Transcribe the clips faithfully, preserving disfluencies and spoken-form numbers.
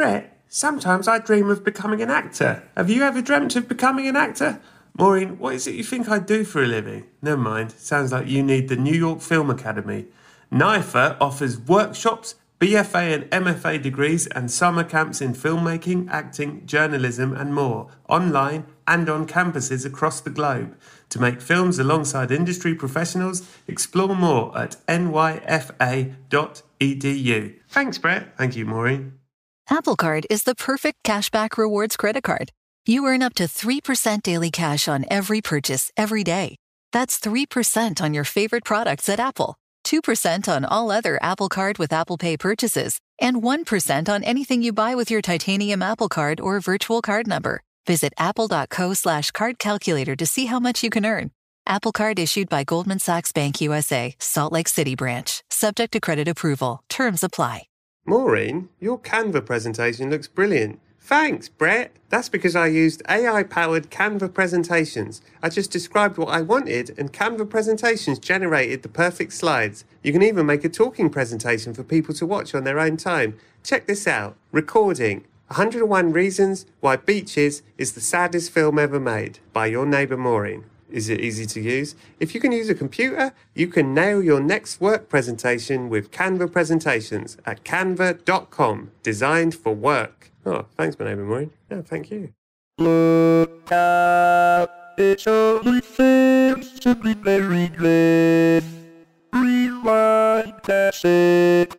Brett, sometimes I dream of becoming an actor. Have you ever dreamt of becoming an actor? Maureen, what is it you think I do for a living? Never mind, sounds like you need the New York Film Academy. N I F A offers workshops, B F A and M F A degrees and summer camps in filmmaking, acting, journalism and more, online and on campuses across the globe. To make films alongside industry professionals, explore more at n y f a dot e d u. Thanks, Brett. Thank you, Maureen. Apple Card is the perfect cashback rewards credit card. You earn up to three percent daily cash on every purchase every day. That's three percent on your favorite products at Apple, two percent on all other Apple Card with Apple Pay purchases, and one percent on anything you buy with your titanium Apple Card or virtual card number. Visit apple.co slash card calculator to see how much you can earn. Apple Card issued by Goldman Sachs Bank U S A, Salt Lake City branch. Subject to credit approval. Terms apply. Maureen, your Canva presentation looks brilliant. Thanks, Brett. That's because I used A I-powered Canva presentations. I just described what I wanted and Canva presentations generated the perfect slides. You can even make a talking presentation for people to watch on their own time. Check this out. Recording. one hundred and one Reasons Why Beaches is the Saddest Film Ever Made by your neighbour Maureen. Is it easy to use? If you can use a computer, you can nail your next work presentation with Canva presentations at canva dot com. Designed for work. Oh, thanks, my neighbour Maureen. No, thank you. Look out, it's only films to be buried with. Rewind classic.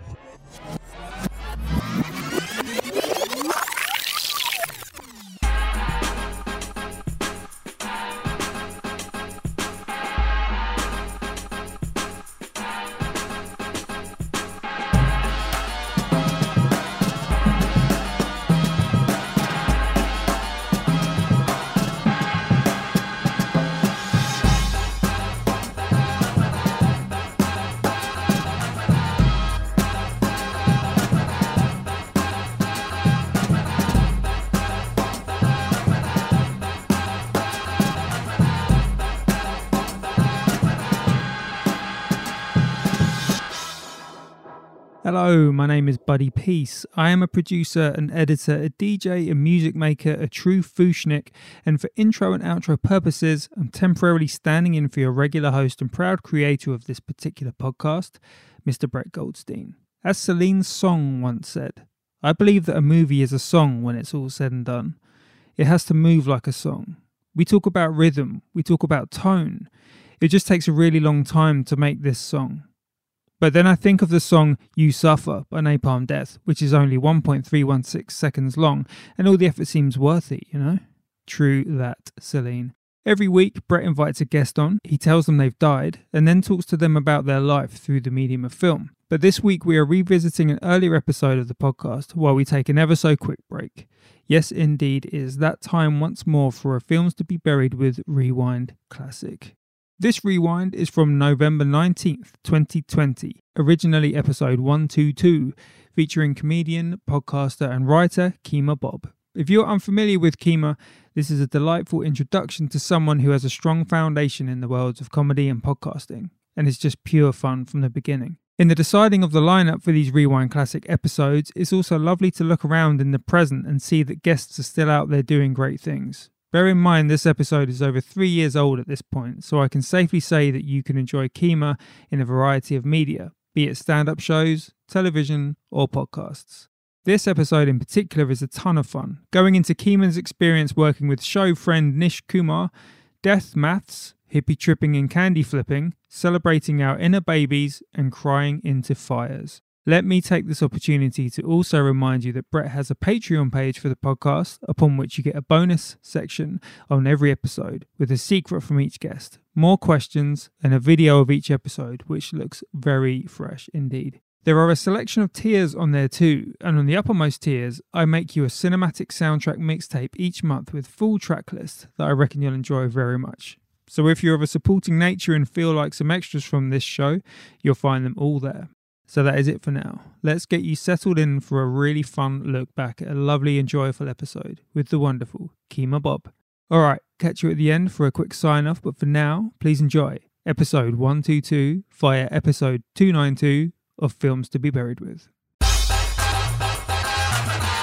Hello, my name is Buddy Peace. I am a producer, an editor, a D J, a music maker, a true fooshnik, and for intro and outro purposes, I'm temporarily standing in for your regular host and proud creator of this particular podcast, Mister Brett Goldstein. As Celine Song once said, I believe that a movie is a song when it's all said and done. It has to move like a song. We talk about rhythm, we talk about tone. It just takes a really long time to make this song. But then I think of the song You Suffer by Napalm Death, which is only one point three one six seconds long, and all the effort seems worth it, you know? True that, Celine. Every week, Brett invites a guest on, he tells them they've died, and then talks to them about their life through the medium of film. But this week we are revisiting an earlier episode of the podcast while we take an ever so quick break. Yes, indeed, it is that time once more for a Films to be Buried with Rewind Classic. This rewind is from November nineteenth, twenty twenty, originally episode one twenty-two, featuring comedian, podcaster and writer Kemah Bob. If you're unfamiliar with Kemah, this is a delightful introduction to someone who has a strong foundation in the worlds of comedy and podcasting, and it's just pure fun from the beginning. In the deciding of the lineup for these Rewind Classic episodes, it's also lovely to look around in the present and see that guests are still out there doing great things. Bear in mind this episode is over three years old at this point, so I can safely say that you can enjoy Kemah in a variety of media, be it stand-up shows, television, or podcasts. This episode in particular is a ton of fun, going into Kemah's experience working with show friend Nish Kumar, death maths, hippie tripping and candy flipping, celebrating our inner babies, and crying into fires. Let me take this opportunity to also remind you that Brett has a Patreon page for the podcast, upon which you get a bonus section on every episode, with a secret from each guest, more questions, and a video of each episode, which looks very fresh indeed. There are a selection of tiers on there too, and on the uppermost tiers, I make you a cinematic soundtrack mixtape each month with full track list that I reckon you'll enjoy very much. So if you're of a supporting nature and feel like some extras from this show, you'll find them all there. So that is it for now. Let's get you settled in for a really fun look back at a lovely and joyful episode with the wonderful Kemah Bob. Alright, catch you at the end for a quick sign off, but for now, please enjoy episode one twenty-two via episode two ninety-two of Films to be Buried with.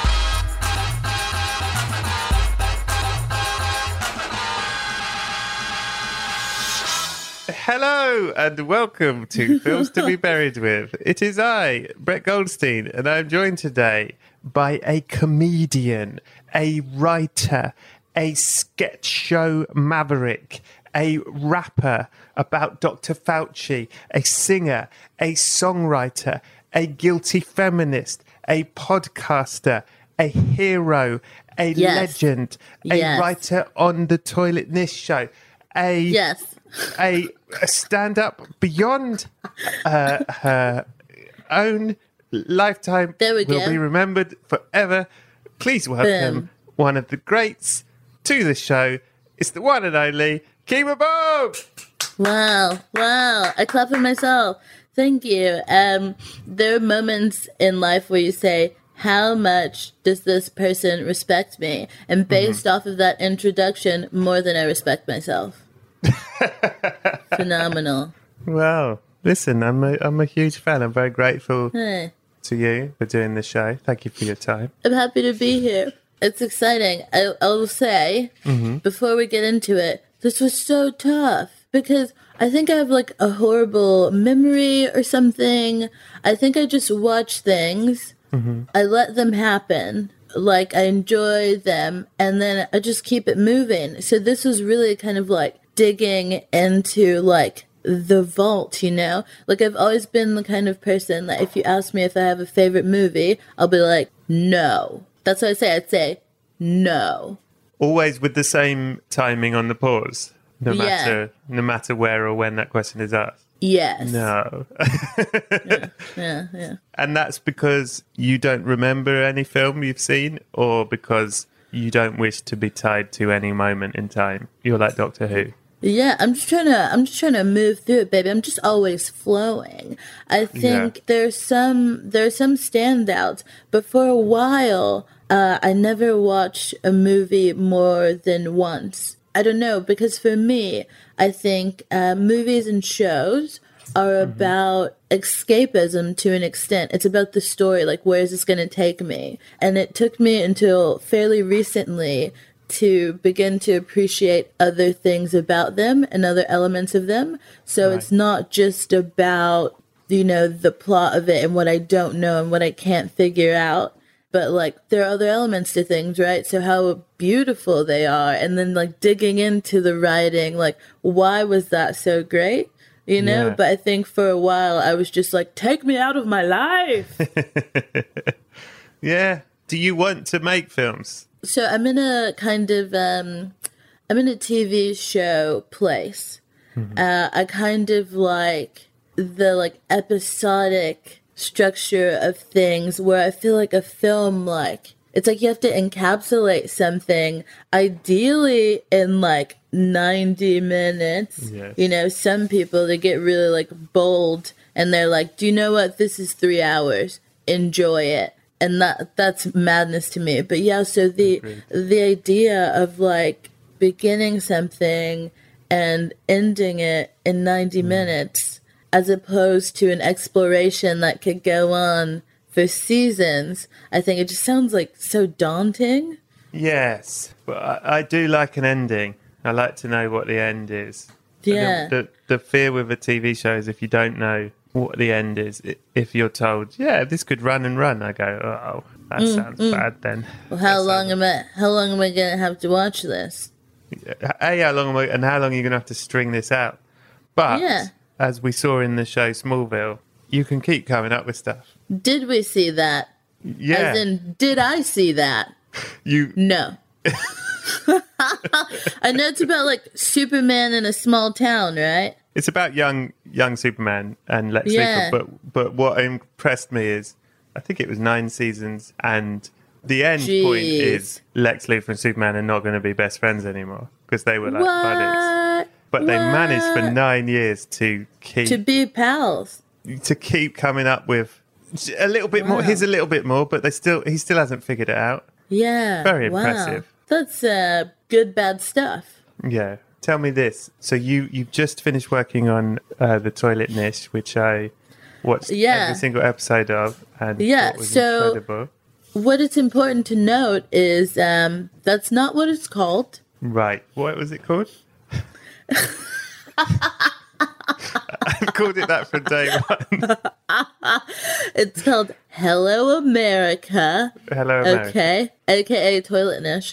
Hello and welcome to Films to be Buried With. It is I, Brett Goldstein, and I'm joined today by a comedian, a writer, a sketch show maverick, a rapper about Doctor Fauci, a singer, a songwriter, a guilty feminist, a podcaster, a hero, a Yes. legend, a Yes. writer on the Toilet Nish show, a Yes. a, a stand-up beyond uh, her own lifetime. There we will go. be remembered forever. Please welcome Boom. one of the greats to the show. It's the one and only Kima Boom. Wow. Wow. I clap for myself. Thank you. Um, there are moments in life where you say, how much does this person respect me? And based off of that introduction, more than I respect myself. Phenomenal. Well, listen, I'm a, I'm a huge fan. I'm very grateful Hey, to you for doing the show. Thank you for your time. I'm happy to be here. It's exciting. I, I will say, before we get into it, this was so tough because I think I have like a horrible memory or something. I think I just watch things, I let them happen, like I enjoy them, and then I just keep it moving. So this was really kind of like digging into like the vault, you know? Like I've always been the kind of person that if you ask me if I have a favorite movie, I'll be like, no. That's what I say. I'd say no. Always with the same timing on the pause, no Yeah. matter no matter where or when that question is asked. Yes. No. Yeah, yeah. And that's because you don't remember any film you've seen, or because you don't wish to be tied to any moment in time. You're like Doctor Who. Yeah, I'm just trying to I'm just trying to move through it, baby. I'm just always flowing. I think Yeah. there's some there's some standouts, but for a while, uh, I never watched a movie more than once. I don't know, because for me, I think uh, movies and shows are about escapism to an extent. It's about the story, like where is this going to take me? And it took me until fairly recently to begin to appreciate other things about them and other elements of them. So it's not just about, you know, the plot of it and what I don't know and what I can't figure out. But like there are other elements to things, right? So how beautiful they are, and then like digging into the writing, like why was that so great? You know, Yeah. but I think for a while I was just like, take me out of my life. Yeah. Do you want to make films? So I'm in a kind of um I'm in a T V show place. Uh, I kind of like the like episodic structure of things where I feel like a film, like it's like you have to encapsulate something ideally in like ninety minutes. Yes. You know, some people, they get really like bold and they're like, do you know what? This is three hours. Enjoy it. And that that's madness to me. But yeah, so the Agreed. the idea of like beginning something and ending it in ninety minutes, as opposed to an exploration that could go on for seasons, I think it just sounds like so daunting. Yes. But I, I do like an ending. I like to know what the end is. I think Yeah. The, the fear with a T V show is if you don't know what the end is, i- if you're told, yeah, this could run and run, I go, oh, that sounds bad then. Well, how That long sounds- am I? How long am I gonna have to watch this? A, how long am I, and how long are you going to have to string this out? But Yeah. as we saw in the show Smallville, you can keep coming up with stuff. Did we see that? Yeah, As in, did I see that? you. No. I know it's about like Superman in a small town, right? It's about young young Superman and Lex Yeah. Luthor. But but what impressed me is, I think it was nine seasons, and the end point Jeez. is Lex Luthor and Superman are not going to be best friends anymore because they were like buddies. What? But they managed for What? nine years to keep To be pals. to keep coming up with a little bit more. Wow. Here's a little bit more, but they still he still hasn't figured it out. Yeah. Very wow. impressive. That's uh, good, bad stuff. Yeah. Tell me this. So you you've just finished working on uh, the Toilet Nish, which I watched Yeah. every single episode of, and Yeah, thought was so- incredible. What it's important to note is um, that's not what it's called. Right. What was it called? I've called it that from day one. It's called Hello America. Hello America. Okay, aka Toilet Nish.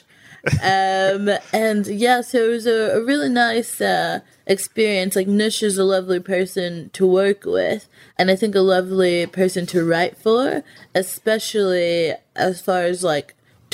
um, and yeah, so it was a, a really nice uh, experience. Like, Nish is a lovely person to work with, and I think a lovely person to write for, especially as far as like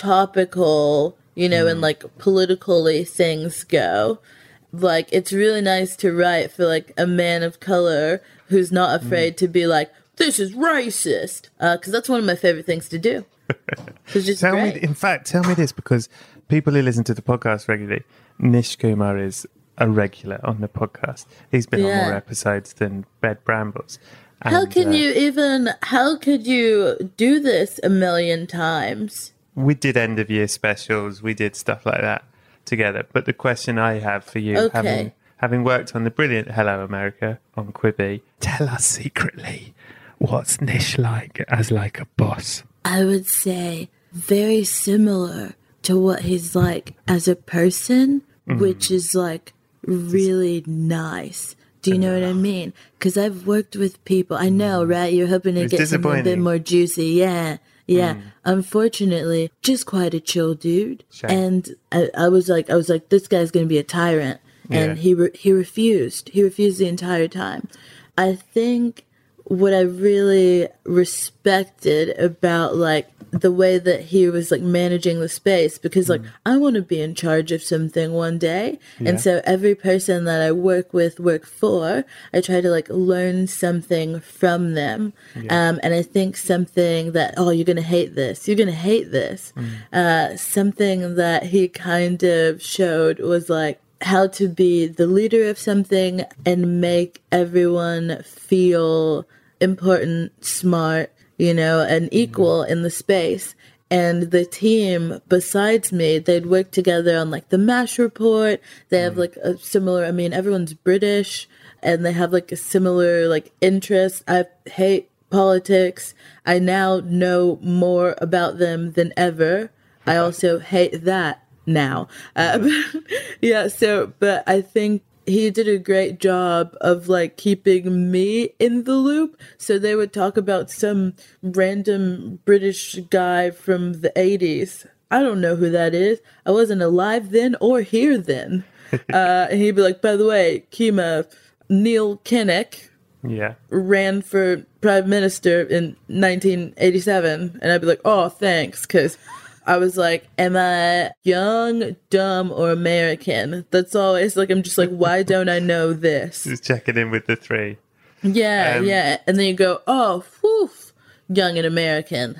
topical, you know, mm. and like politically things go. Like, it's really nice to write for like a man of color who's not afraid mm. to be like, this is racist, because uh, that's one of my favorite things to do. It's just tell great. me, in fact, tell me this, because people who listen to the podcast regularly, Nish Kumar is a regular on the podcast. He's been yeah. on more episodes than Bed Brambles. And, how can uh, you even, how could you do this a million times? We did end of year specials. We did stuff like that together. But the question I have for you, okay. having, having worked on the brilliant Hello America on Quibi, tell us secretly, what's Nish like as like a boss? I would say very similar to what he's like as a person, mm. which is like really nice. Do you know what I mean? Because I've worked with people. I know, right? You're hoping to get something a bit more juicy. Yeah, yeah. Mm. Unfortunately, just quite a chill dude. Shame. And I, I was like, I was like, this guy's gonna be a tyrant, and yeah. he re- he refused. He refused the entire time. I think what I really respected about like the way that he was like managing the space, because like mm. I want to be in charge of something one day, yeah. and so every person that I work with, work for, I try to like learn something from them. Yeah. Um, and I think something that, oh, you're gonna hate this, you're gonna hate this. Mm. Uh, something that he kind of showed was like how to be the leader of something and make everyone feel important, smart, you know, and equal mm-hmm. in the space. And the team besides me, they'd work together on like the MASH report. They mm-hmm. have like a similar, I mean, everyone's British and they have like a similar like interest. I hate politics. I now know more about them than ever. I also hate that now. Uh, yeah, so, but I think he did a great job of like keeping me in the loop. So they would talk about some random British guy from the eighties. I don't know who that is. I wasn't alive then or here then. uh, and he'd be like, by the way, Kima, Neil Kinnock yeah. ran for prime minister in nineteen eighty-seven. And I'd be like, oh, thanks, because I was like, am I young, dumb, or American? That's always like, I'm just like, why don't I know this? Just checking in with the three. Yeah, um, yeah. And then you go, oh, whew, young and American.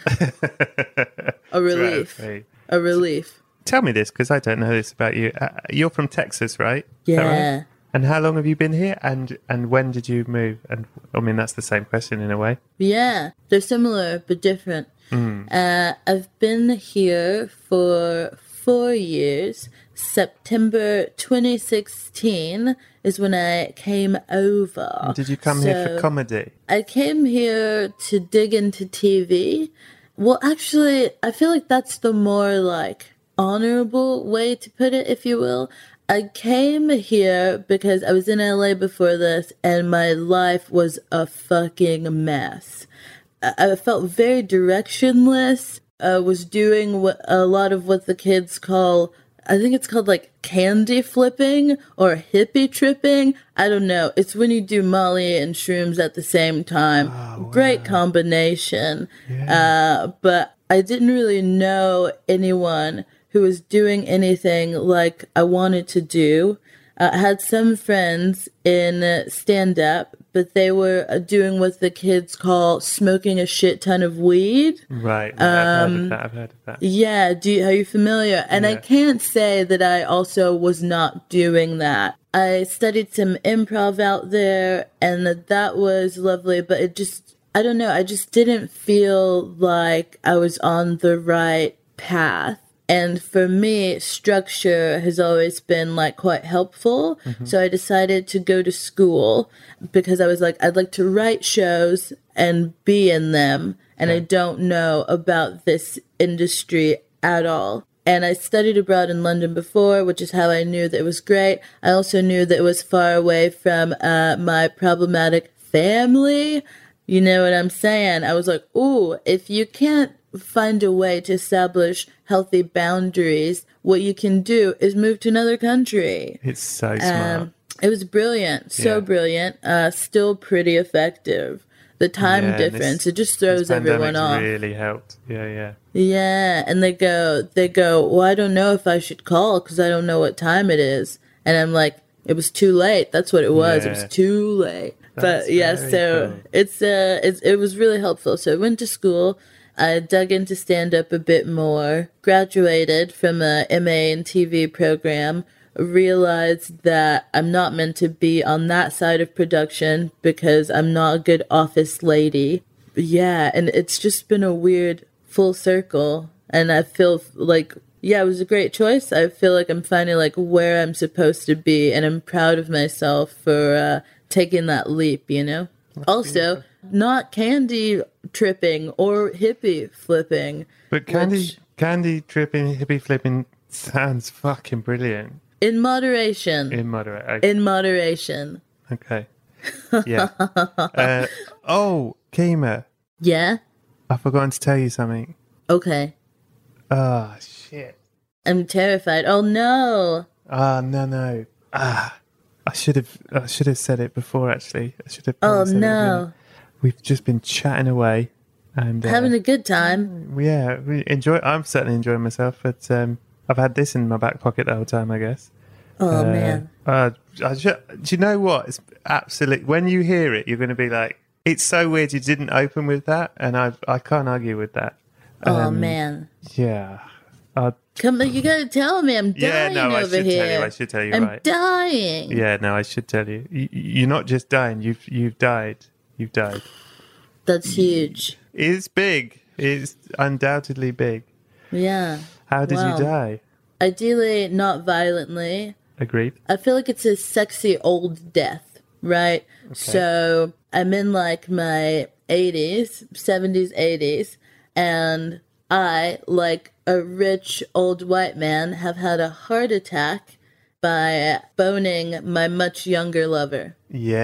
A relief. Right. A relief. Tell me this, because I don't know this about you. Uh, you're from Texas, right? Yeah. Right? And how long have you been here? And and when did you move? And I mean, that's the same question in a way. Yeah, they're similar but different. Mm. Uh, I've been here for four years. September twenty sixteen is when I came over. Did you come so here for comedy? I came here to dig into T V. Well, actually, I feel like that's the more like honorable way to put it, if you will. I came here because I was in L A before this, and my life was a fucking mess. I felt very directionless. I was doing what, a lot of what the kids call, I think it's called like candy flipping or hippie tripping. I don't know. It's when you do Molly and shrooms at the same time. Oh, wow. Great combination. Yeah. Uh, but I didn't really know anyone who was doing anything like I wanted to do. Uh, I had some friends in stand-up, but they were uh, doing what the kids call smoking a shit ton of weed. Right. right. Um, I've heard of that. I've heard of that. Yeah. Do you, are you familiar? And yeah. I can't say that I also was not doing that. I studied some improv out there, and that was lovely, but it just, I don't know, I just didn't feel like I was on the right path. And for me, structure has always been like quite helpful. Mm-hmm. So I decided to go to school because I was like, I'd like to write shows and be in them. And yeah. I don't know about this industry at all. And I studied abroad in London before, which is how I knew that it was great. I also knew that it was far away from uh, my problematic family. You know what I'm saying? I was like, ooh, if you can't find a way to establish healthy boundaries, what you can do is move to another country. It's so smart. Um, it was brilliant, so Yeah. brilliant, uh, still pretty effective. The time Yeah, and difference, this- it just throws this everyone pandemic's off. really helped. Yeah, yeah. Yeah, and they go, they go, well, I don't know if I should call because I don't know what time it is. And I'm like, it was too late. That's what it was. It Yeah. was too late. That's but yeah, very so cool. it's uh, it's, it was really helpful. So I went to school. I dug into stand up a bit more. Graduated from a M A in T V program. Realized that I'm not meant to be on that side of production because I'm not a good office lady. Yeah, and it's just been a weird full circle, and I feel like, yeah, it was a great choice. I feel like I'm finding like where I'm supposed to be, and I'm proud of myself for uh, taking that leap, you know? Also, not candy tripping or hippie flipping. But candy, which- candy tripping, hippie flipping sounds fucking brilliant. in moderation. In moderate. Okay. In moderation. okay. Yeah. uh, oh, Kima, Yeah? I've forgotten to tell you something. Okay. Ah, shit. I'm terrified. Oh no. Ah, no, no. Ah, I should have. I should have said it before. Actually, I should have. Oh probably said it no. when- We've just been chatting away, and uh, Having a good time. yeah, we enjoy. I'm certainly enjoying myself, but um, I've had this in my back pocket the whole time, I guess. Oh Uh, man. Uh, I ju- do you know what? It's absolutely. When you hear it, you're going to be like, "It's so weird you didn't open with that," and I I can't argue with that. Oh Um, man. Yeah. Uh, Come, you gotta tell me. I'm yeah. dying No, I over should here. tell you. I should tell you. I'm right. dying. Yeah. No, I should tell you. you. You're not just dying. You've you've died. You've died. That's huge. It's big. It's undoubtedly big. Yeah. How did Wow. you die? Ideally, not violently. Agreed. I feel like it's a sexy old death, right? So I'm in like my eighties, seventies, eighties, and I, like a rich old white man, have had a heart attack by boning my much younger lover.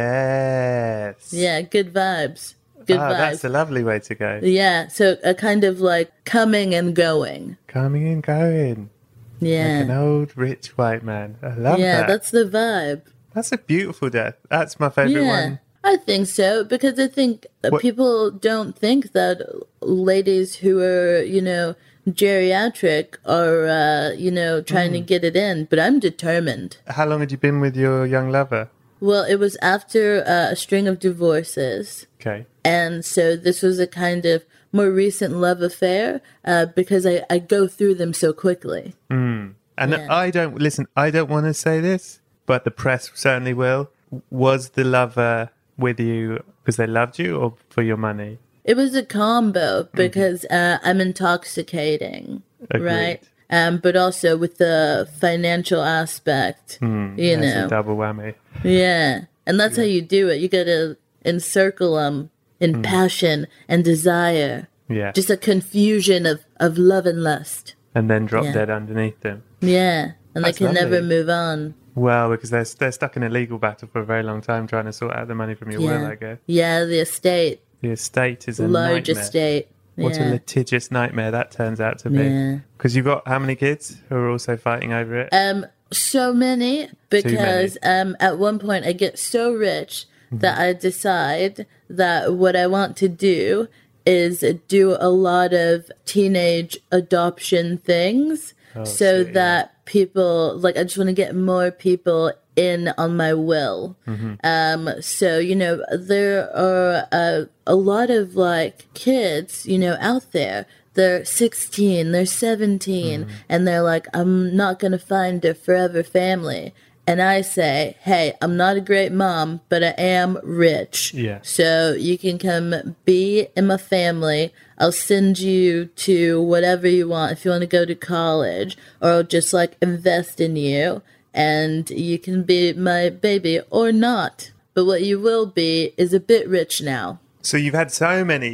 Yes. Yeah, good vibes. Good Ah, vibes. that's a lovely way to go. Yeah, so a kind of like coming and going. Coming and going. Yeah. Like an old rich white man. I love Yeah, that. that's the vibe. That's a beautiful death. That's my favourite Yeah, one. I think so because I think that What- people don't think that ladies who are, you know, geriatric are, uh, you know, trying Mm. to get it in, but I'm determined. How long had you been with your young lover? Well, it was after uh, a string of divorces. Okay. And so this was a kind of more recent love affair uh, because I, I go through them so quickly. And Yeah. I don't, listen, I don't want to say this, but the press certainly will. Was the lover with you because they loved you or for your money? It was a combo because uh, I'm intoxicating, Agreed. right? Um, but also with the financial aspect, you That's know. a double whammy. Yeah. And that's how you do it. You got to encircle them in passion and desire. Yeah. Just a confusion of, of love and lust. and then drop Yeah. dead underneath them. Yeah. And That's they can never lovely. move on. Well, because they're, they're stuck in a legal battle for a very long time trying to sort out the money from your Yeah. will, I guess. Yeah, the estate, The estate is a large nightmare. estate. What yeah. a litigious nightmare that turns out to be. Yeah. Because you've got how many kids who are also fighting over it? Um, so many because um, at one point I get so rich Mm-hmm. that I decide that what I want to do is do a lot of teenage adoption things, so Oh, sweet, yeah. that people like I just want to get more people in on my will. Mm-hmm. Um, so you know there are a, a lot of like kids, you know, out there. They're sixteen, they're seventeen, Mm-hmm. and they're like, I'm not going to find a forever family. And I say, hey, I'm not a great mom, but I am rich. Yeah. So you can come be in my family. I'll send you to whatever you want if you want to go to college, or I'll just like invest in you and you can be my baby or not. But what you will be is a bit rich now. So you've had so many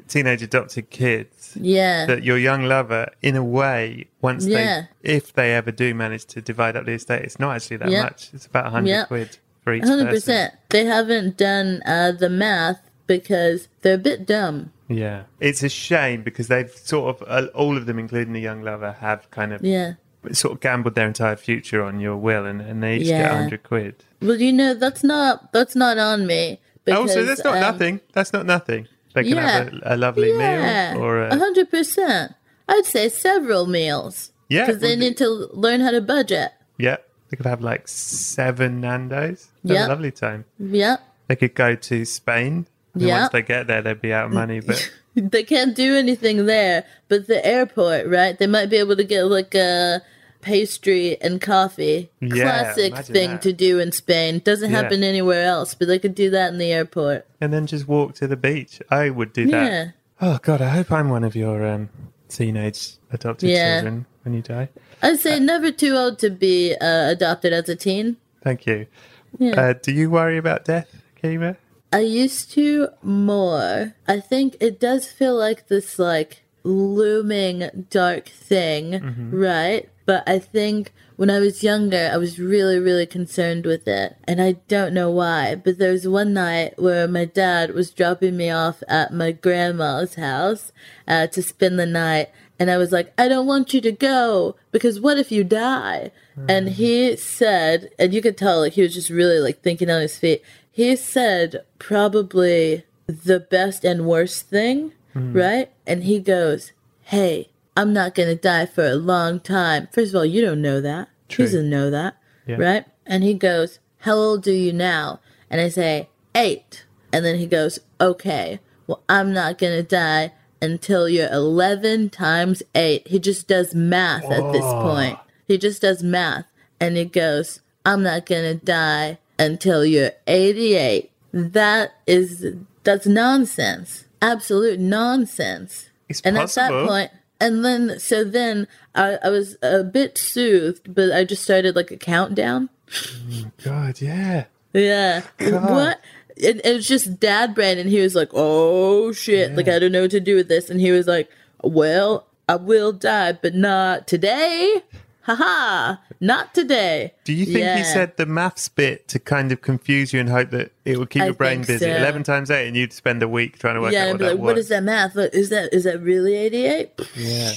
teenage adopted kids, Yeah. that your young lover, in a way, once Yeah. they, if they ever do manage to divide up the estate, it's not actually that Yep. much. It's about a hundred Yep. quid for each one hundred person. percent. They haven't done uh, the math because they're a bit dumb. Yeah, it's a shame because they've sort of uh, all of them, including the young lover, have kind of Yeah. sort of gambled their entire future on your will, and, and they each Yeah. get a hundred quid. Well, you know, that's not that's not on me. Oh, so because, that's not um, nothing. That's not nothing. They can yeah. have a, a lovely Yeah, meal or a a hundred percent. I'd say several meals. Yeah, because they well, need to learn how to budget. yeah. They could have like seven Nando's. Have Yeah. a lovely time. Yep. They could go to Spain. And Yeah. Once they get there, they'd be out of money. But They can't do anything there, but the airport, right? They might be able to get like a pastry and coffee. Yeah, Classic imagine thing that. to do in Spain. Doesn't Yeah. happen anywhere else, but they could do that in the airport. and then just walk to the beach. I would do that. Yeah. Oh God, I hope I'm one of your um, teenage adopted Yeah. children when you die. I'd say never too old to be uh, adopted as a teen. Thank you. Yeah. Uh, do you worry about death, Kima? I used to more. I think it does feel like this like looming dark thing, right? But I think when I was younger, I was really, really concerned with it. And I don't know why. But there was one night where my dad was dropping me off at my grandma's house uh, to spend the night. And I was like, I don't want you to go because what if you die? And he said, and you could tell like he was just really like thinking on his feet. He said probably the best and worst thing, right? And he goes, hey, I'm not going to die for a long time. First of all, you don't know that. True. He doesn't know that, Yeah. right? And he goes, how old are you now? And I say, eight. And then he goes, okay, well, I'm not going to die until you're eleven times eight. He just does math at this point. He just does math. And he goes, I'm not going to die until you're eighty-eight. That is, that's nonsense. Absolute nonsense. It's and possible. at that point, and then, so then I, I was a bit soothed, but I just started like a countdown. God, yeah. Yeah. God. What? It, it was just dad brain, and he was like, oh shit, like I don't know what to do with this. And he was like, well, I will die, but not today. Haha, not today. Do you think Yeah. he said the maths bit to kind of confuse you and hope that it would keep I your brain think busy? so. eleven times eight, and you'd spend a week trying to work Yeah, out and what I'd be that like, was. what is that math? What, is that is that really eighty-eight? Yeah.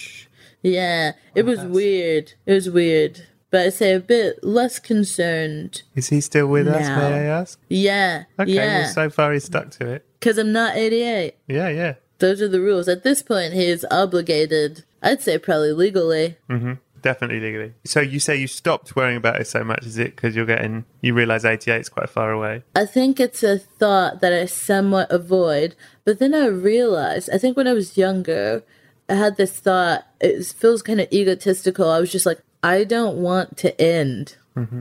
Yeah, it was weird. It was weird. But I say a bit less concerned. Is he still with us, No. may I ask? Yeah, Okay, yeah. well, so far he's stuck to it. Because I'm not eighty-eight. Yeah, yeah. Those are the rules. At this point, he is obligated, I'd say probably legally. Definitely legally. So you say you stopped worrying about it so much, is it because you're getting, you realise eighty-eight is quite far away? I think it's a thought that I somewhat avoid. But then I realized, I think when I was younger, I had this thought, it feels kind of egotistical. I was just like, I don't want to end.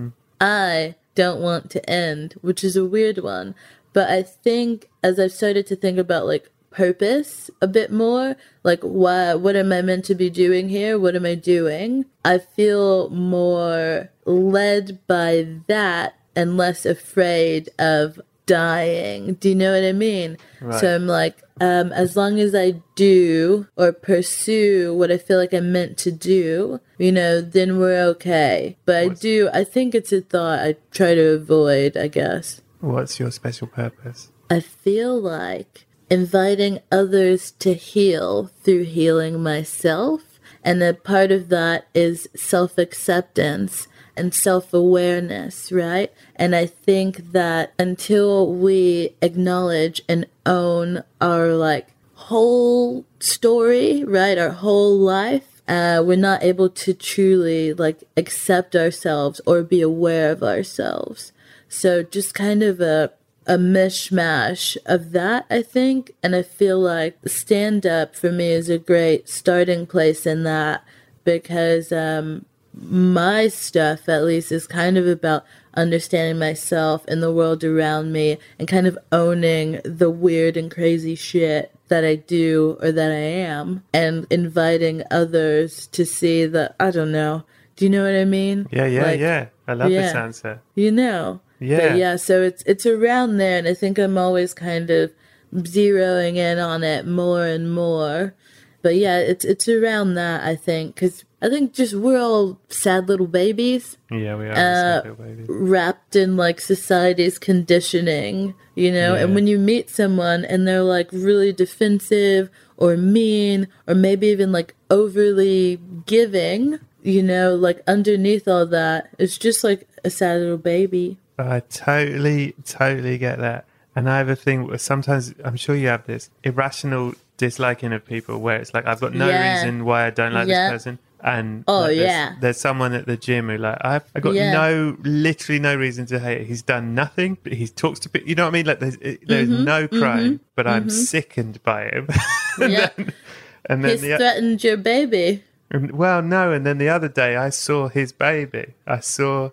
I don't want to end, which is a weird one. But I think as I've started to think about like purpose a bit more, like why, what am I meant to be doing here? What am I doing? I feel more led by that and less afraid of dying. Do you know what I mean? Right. So I'm like, um, as long as I do or pursue what I feel like I'm meant to do, you know, then we're okay. But I do, I think it's a thought I try to avoid, I guess. What's your special purpose? I feel like inviting others to heal through healing myself. And a part of that is self-acceptance and self-awareness, right? And I think that until we acknowledge and own our like whole story, right, our whole life, uh, we're not able to truly like accept ourselves or be aware of ourselves. So just kind of a a mishmash of that, I think. And I feel like stand-up for me is a great starting place in that, because um, my stuff, at least, is kind of about understanding myself and the world around me and kind of owning the weird and crazy shit that I do or that I am, and inviting others to see that, I don't know. Do you know what I mean? Yeah, yeah, Like, yeah. I love yeah. this answer. You know. Yeah. But yeah, so it's it's around there, and I think I'm always kind of zeroing in on it more and more. But yeah, it's it's around that, I think, because I think just we're all sad little babies. Yeah, we are uh, sad little babies. Wrapped in like society's conditioning, you know. Yeah. And when you meet someone and they're like really defensive or mean or maybe even like overly giving, you know, like underneath all that, it's just like a sad little baby. I totally, totally get that. And I have a thing where sometimes, I'm sure you have this, irrational disliking of people where it's like, I've got no Yeah. reason why I don't like Yeah. this person. And Oh, like, there's, yeah. there's someone at the gym who like, I've, I've got Yeah. no, literally no reason to hate it. He's done nothing, but he talks to people, you know what I mean? Like there's, it, there's Mm-hmm. no crime, but I'm sickened by him. and Yeah. then, and then He's the, threatened your baby. and- well, no. And then the other day I saw his baby. I saw,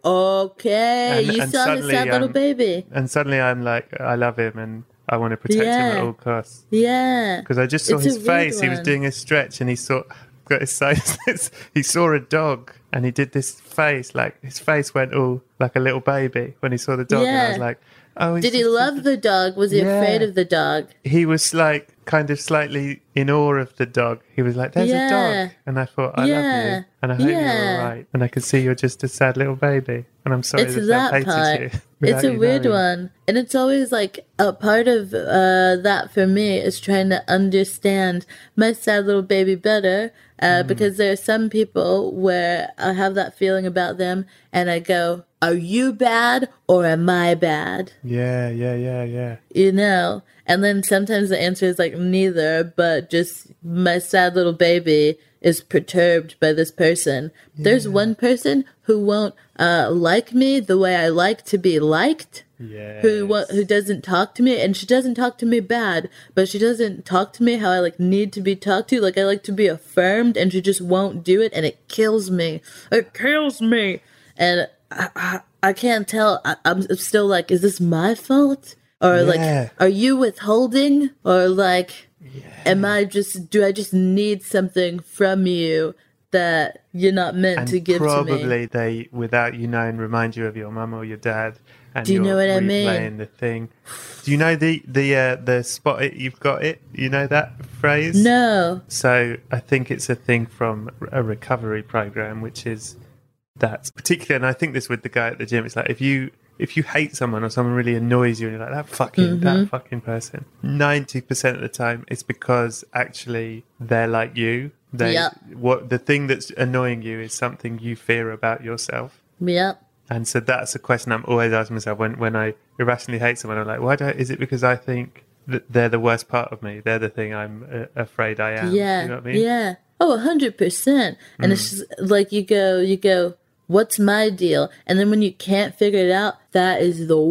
Okay, And- you and saw his suddenly, sad little um, baby. and suddenly I'm like, I love him and I want to protect him at Yeah. all costs. Yeah. Because I just saw It's a his weird face. He was one. doing a stretch, and he saw got his face. He saw a dog, and he did this face. Like his face went all like a little baby when he saw the dog. And I Yeah. was like, "Oh, he's Did he just- love the dog? Was he Yeah. afraid of the dog? He was like kind of slightly in awe of the dog. He was like, "There's Yeah. a dog," and I thought, "I love Yeah. you, and I hope you're Yeah. all right." And I could see you're just a sad little baby, and I'm sorry It's that that I've hated part. you. It's without a you weird knowing. one. And it's always like a part of uh, that for me is trying to understand my sad little baby better. Uh, Mm. Because there are some people where I have that feeling about them and I go, are you bad or am I bad? Yeah, yeah, yeah, yeah. You know? And then sometimes the answer is like neither, but just my sad little baby is perturbed by this person. There's one person who won't uh, like me the way I like to be liked. Yeah. Who wa- who doesn't talk to me, and she doesn't talk to me bad, but she doesn't talk to me how I like need to be talked to. Like I like to be affirmed, and she just won't do it, and it kills me. It kills me, and I I, I can't tell. I, I'm still like, is this my fault, or Yeah. like, are you withholding, or like, am I just do I just need something from you that you're not meant And to give to me? probably they, without you knowing, remind you of your mum or your dad. And Do you you're know what I mean? replaying the thing. Do you know the the uh, the spot it, you've got it? You know that phrase? No. So I think it's a thing from a recovery program, which is that particular. And I think this with the guy at the gym. It's like if you if you hate someone or someone really annoys you, and you're like that fucking Mm-hmm. that fucking person. Ninety percent of the time, it's because actually they're like you. They Yep. what the thing that's annoying you is something you fear about yourself. Yep. And so that's a question I'm always asking myself when, when I irrationally hate someone. I'm like, why do I, is it because I think that they're the worst part of me? They're the thing I'm uh, afraid I am. Yeah. You know what I mean? Yeah. Oh, a hundred percent. And it's just like you go, you go, what's my deal? And then when you can't figure it out, that is the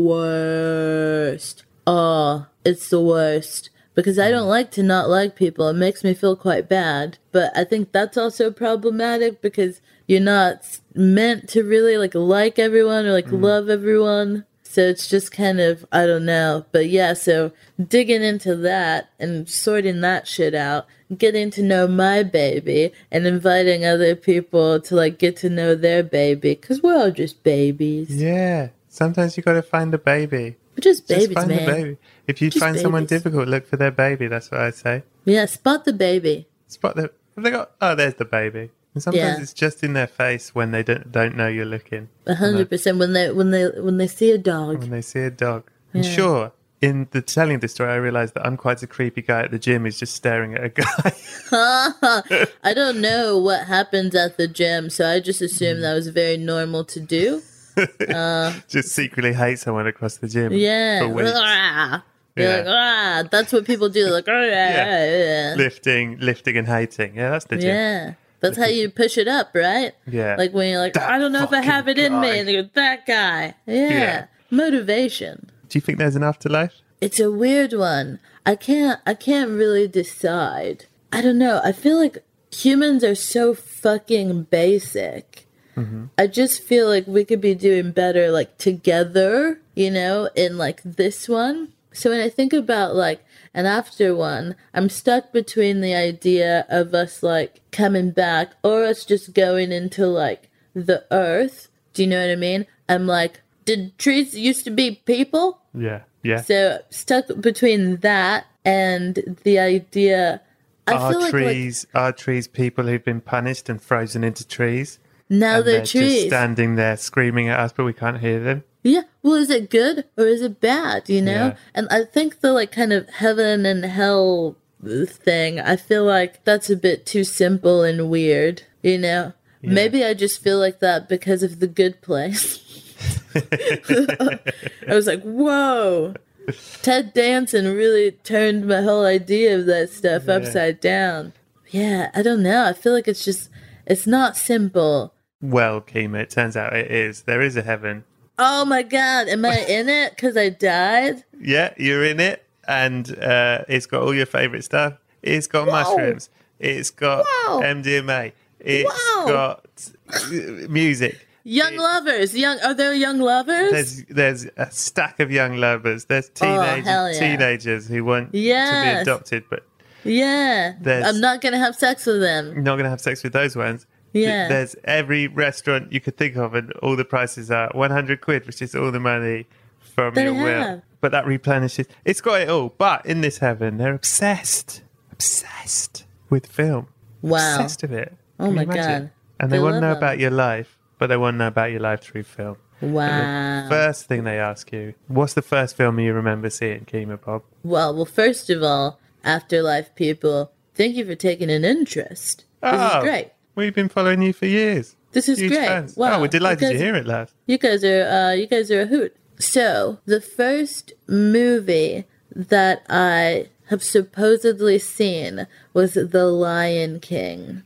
worst. Oh, it's the worst. Because I don't like to not like people. It makes me feel quite bad. But I think that's also problematic because you're not meant to really like like everyone or like love everyone. So it's just kind of, I don't know. But yeah, so digging into that and sorting that shit out, getting to know my baby and inviting other people to like get to know their baby. Because we're all just babies. Yeah. Sometimes you got to find a baby. We're just Just babies, find man. the baby. If you Just find someone babies. difficult, look for their baby. That's what I say. Yeah, spot the baby. Spot the. Have they got? Oh, there's the baby. And sometimes Yeah. it's just in their face when they don't don't know you're looking. A hundred percent. When they when they when they see a dog. When they see a dog. And Yeah. sure, in the telling the story, I realised that I'm quite a creepy guy at the gym who's just staring at a guy. I don't know what happens at the gym, so I just assumed that was very normal to do. just secretly hate someone across the gym. Yeah. For weeks. Rah. You're Yeah. like, ah, that's what people do. They're like, oh, yeah, yeah, yeah. Lifting, lifting and hating. Yeah, that's the gym. Yeah. That's how you push it up, right? Yeah. Like when you're like, That I don't know if I fucking have it in guy. me. And they go, that guy. Yeah. Yeah. Motivation. Do you think there's an afterlife? It's a weird one. I can't I can't really decide. I don't know. I feel like humans are so fucking basic. I just feel like we could be doing better like together, you know, in like this one. So when I think about like an after one, I'm stuck between the idea of us like coming back or us just going into like the earth. Do you know what I mean? I'm like, did trees used to be people? Yeah. Yeah. So stuck between that and the idea. I Are feel like, like trees are trees people who've been punished and frozen into trees? now and they're, they're trees. just standing there screaming at us, but we can't hear them. Yeah, well, is it good or is it bad, you know? Yeah. And I think the, like, kind of heaven and hell thing, I feel like that's a bit too simple and weird, you know? Yeah. Maybe I just feel like that because of The Good Place. I was like, whoa. Ted Danson really turned my whole idea of that stuff Yeah. upside down. Yeah, I don't know. I feel like it's just, it's not simple. Well, Kima, it turns out it is. There is a heaven. Oh my God, am I in it because I died? Yeah, you're in it, and uh, it's got all your favourite stuff. It's got Whoa. mushrooms. It's got Wow. M D M A. It's Wow. got uh, music. Young lovers, young are there young lovers? There's there's a stack of young lovers. There's Oh, teenagers, hell yeah. teenagers who want to Yes. be adopted, but Yeah, There's- I'm not gonna have sex with them. not going to have sex with those ones. Yeah. There's every restaurant you could think of, and all the prices are one hundred quid, which is all the money from They your will. have. But that replenishes. It's got it all. But in this heaven, they're obsessed, obsessed with film. Wow. Obsessed with it. Oh Can you my imagine? God. And they, They want to love know them. about your life, but they want to know about your life through film. Wow. And the first thing they ask you, what's the first film you remember seeing, Kima Bob? Well, well, first of all, Afterlife people, thank you for taking an interest. This Oh, is great. We've been following you for years. This is Huge great. fans. Wow. Oh, we're delighted Because- to hear it, lad. You guys are, uh, you guys are a hoot. So the first movie that I have supposedly seen was The Lion King.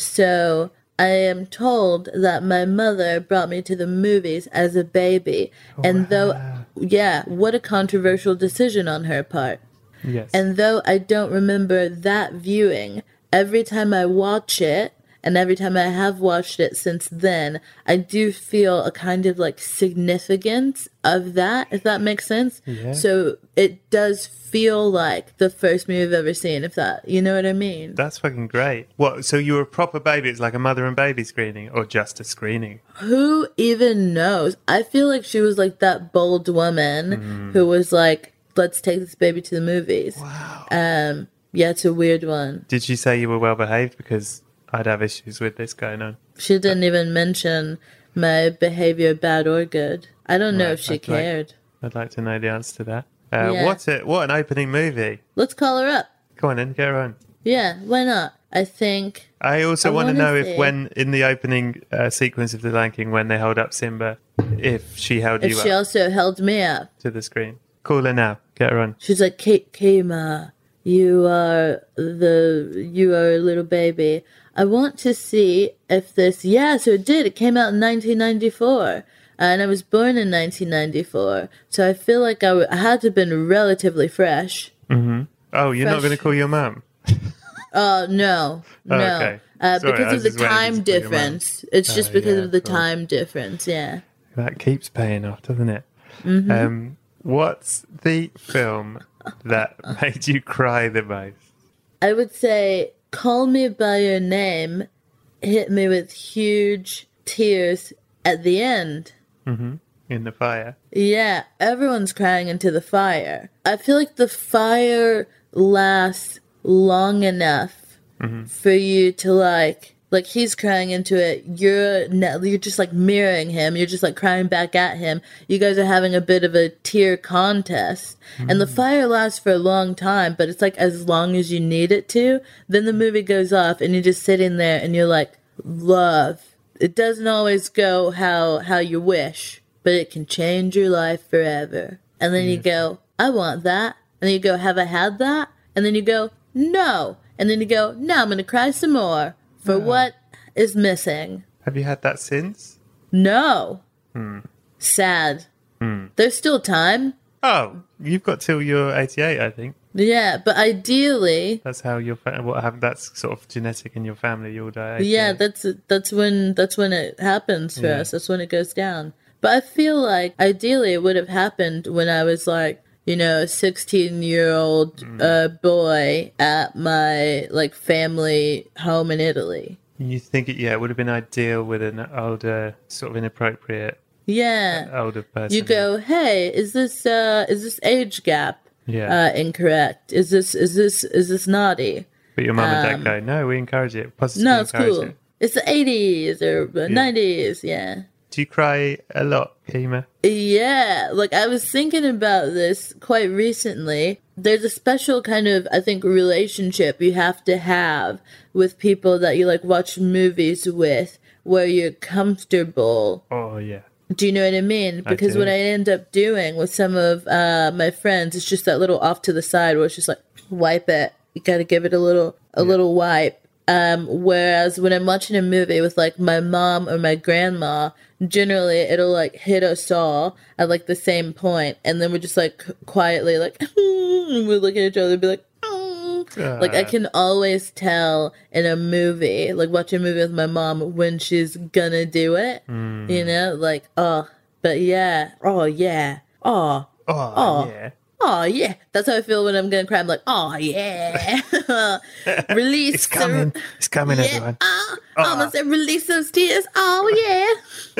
So I am told that my mother brought me to the movies as a baby, and though, yeah, what a controversial decision on her part. Yes. And though I don't remember that viewing, every time I watch it, and every time I have watched it since then, I do feel a kind of like significance of that, if that makes sense. Yeah. So it does feel like the first movie I've ever seen, if that, you know what I mean? That's fucking great. What? So you were a proper baby? It's like a mother and baby screening, or just a screening? Who even knows? I feel like she was like that bold woman Mm. who was like, let's take this baby to the movies. Wow. Um, yeah, it's a weird one. Did you say you were well behaved? Because I'd have issues with this going on. She didn't even mention my behavior, bad or good. I don't know Right, if she I'd like- cared. I'd like to know the answer to that. Uh, Yeah. What a what an opening movie! Let's call her up. Come on, then, go on. Yeah, why not? I think. I also I want to wanna know see. if, when in the opening uh, sequence of The Lion King, when they hold up Simba, if she held If you she up also held me up. to the screen. Call her now. Get her on. She's like, Kate Kama, you are the you are a little baby. I want to see if this. Yeah, so it did. It came out in nineteen ninety-four, and I was born in nineteen ninety-four. So I feel like I, w- I had to have been relatively fresh. Oh, you're not Fresh. going to call your mum? Uh, no, no. Oh, okay. Uh, Sorry, I because was of the just waiting time to call your mum. difference. It's just Oh, because yeah, of the of course. time difference, yeah. That keeps paying off, doesn't it? Mm-hmm. Um, what's the film that made you cry the most? I would say Call Me By Your Name hit me with huge tears at the end. In the fire. Yeah, everyone's crying into the fire. I feel like the fire lasts long enough for you to like, like he's crying into it. You're ne- you're just like mirroring him. You're just like crying back at him. You guys are having a bit of a tear contest, and the fire lasts for a long time. But it's like as long as you need it to. Then the movie goes off, and you're just sitting there, and you're like, love. It doesn't always go how how you wish, but it can change your life forever. And then you go, I want that. And then you go, have I had that? And then you go, no. And then you go, now I'm going to cry some more for what is missing. Have you had that since? No. Sad. There's still time. Oh, you've got till you're eighty-eight, I think. Yeah, but ideally, That's how your fa- what happened. That's sort of genetic in your family. You'll die. at yeah, eighty-eight. that's that's when that's when it happens for Yeah. us. That's when it goes down. But I feel like ideally it would have happened when I was like, you know, a sixteen year old uh, boy at my like family home in Italy. You think it? Yeah, it would have been ideal with an older, sort of inappropriate Yeah. older person. You go, hey, is this uh is this age gap? Yeah. uh, incorrect? Is this is this is this naughty? But your mum and Um, dad go, no, we encourage it. Positively No, it's encourage cool. it. It's the eighties or the nineties, yeah. Do you cry a lot, Kima? Yeah, like I was thinking about this quite recently. There's a special kind of, I think, relationship you have to have with people that you like watch movies with where you're comfortable. Oh, yeah. Do you know what I mean? Because do. what I end up doing with some of uh, my friends is just that little off to the side where it's just like, wipe it. You gotta give it a little, a Yeah. little wipe. Um, whereas when I'm watching a movie with like my mom or my grandma, generally it'll like hit us all at like the same point, and then we're just like quietly like we look at each other and be like, oh. Like I can always tell in a movie, like watching a movie with my mom, when she's gonna do it. Mm. You know, like oh, but yeah, oh yeah, oh, Oh, Oh. yeah. oh yeah. That's how I feel when I'm gonna cry. I'm like, oh yeah, release. It's coming. the- It's coming, Yeah, everyone. ah, I almost said release those tears. Oh yeah.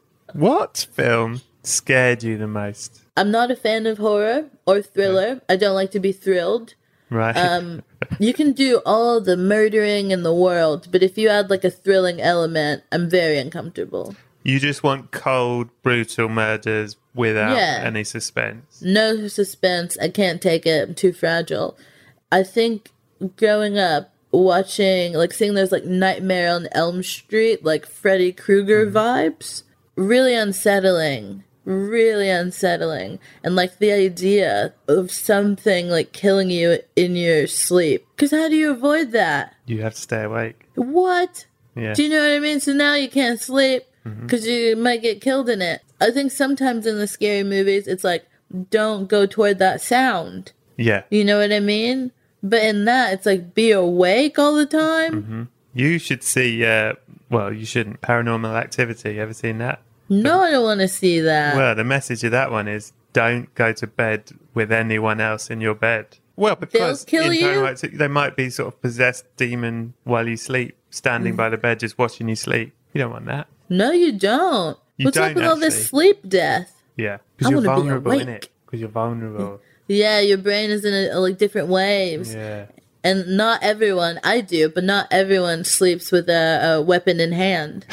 What film scared you the most? I'm not a fan of horror or thriller. I don't like to be thrilled. Right. Um, you can do all the murdering in the world, but if you add like a thrilling element, I'm very uncomfortable. You just want cold, brutal murders without Yeah. any suspense. No suspense. I can't take it. I'm too fragile. I think growing up, watching, like seeing those like Nightmare on Elm Street, like Freddy Krueger vibes, really unsettling. Really unsettling. And like the idea of something like killing you in your sleep. Because how do you avoid that? You have to stay awake. What? Yeah. Do you know what I mean? So now you can't sleep because you might get killed in it. I think sometimes in the scary movies, it's like, don't go toward that sound. Yeah. You know what I mean? But in that, it's like, be awake all the time. You should see, uh, well, you shouldn't. Paranormal Activity. You ever seen that? No, I don't want to see that. Well, the message of that one is don't go to bed with anyone else in your bed. Well, because kill in you? Paranormal Activity, they might be sort of possessed demon while you sleep, standing Mm. by the bed just watching you sleep. You don't want that. No, you don't. You What's up don't with all this actually. sleep death? Yeah. I Because you're wanna be vulnerable in awake. it. Because you're vulnerable. Yeah, your brain is in a, like different waves. Yeah. And not everyone, I do, but not everyone sleeps with a, a weapon in hand.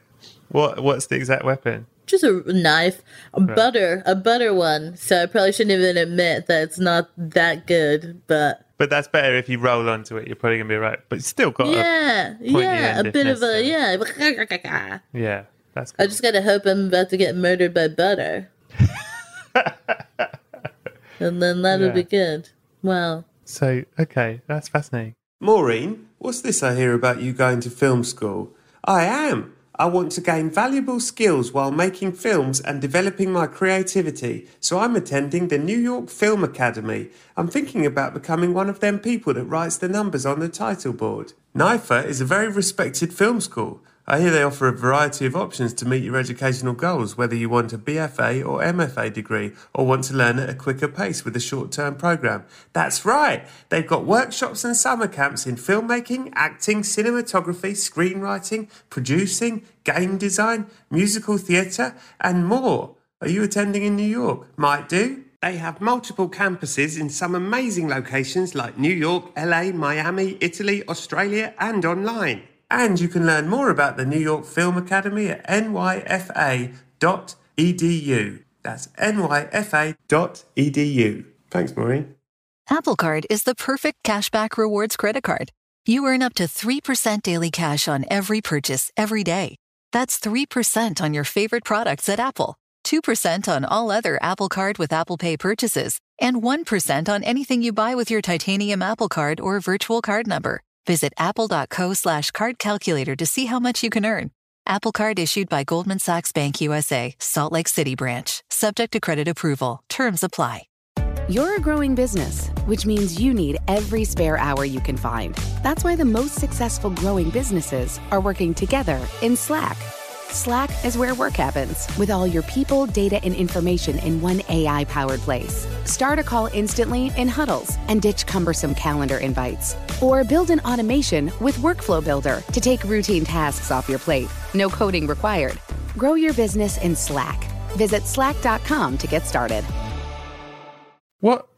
What? What's the exact weapon? Just a knife, a butter, a butter one. So I probably shouldn't even admit that it's not that good, but But that's better if you roll onto it. You're probably going to be right. But it's still got yeah, the yeah, end a if bit of a, necessary. yeah. a... Yeah. That's cool. I just gotta hope I'm about to get murdered by butter. And then that'll Yeah. be good. Well, So, okay. That's fascinating. Maureen, what's this I hear about you going to film school? I am. I want to gain valuable skills while making films and developing my creativity, so I'm attending the New York Film Academy. I'm thinking about becoming one of them people that writes the numbers on the title board. N I F A is a very respected film school. I hear they offer a variety of options to meet your educational goals, whether you want a B F A or M F A degree or want to learn at a quicker pace with a short-term program. That's right! They've got workshops and summer camps in filmmaking, acting, cinematography, screenwriting, producing, game design, musical theatre, and more. Are you attending in New York? Might do. They have multiple campuses in some amazing locations like New York, L A, Miami, Italy, Australia, and online. And you can learn more about the New York Film Academy at N Y F A dot E D U. That's N Y F A dot E D U. Thanks, Maureen. Apple Card is the perfect cashback rewards credit card. You earn up to three percent daily cash on every purchase every day. That's three percent on your favorite products at Apple, two percent on all other Apple Card with Apple Pay purchases, and one percent on anything you buy with your titanium Apple Card or virtual card number. Visit apple.co slash card calculator to see how much you can earn. Apple Card issued by Goldman Sachs Bank U S A, Salt Lake City branch. Subject to credit approval. Terms apply. You're a growing business, which means you need every spare hour you can find. That's why the most successful growing businesses are working together in Slack. Slack is where work happens, with all your people, data, and information in one A I-powered place. Start a call instantly in huddles and ditch cumbersome calendar invites. Or build an automation with Workflow Builder to take routine tasks off your plate. No coding required. Grow your business in Slack. Visit slack dot com to get started. What? What?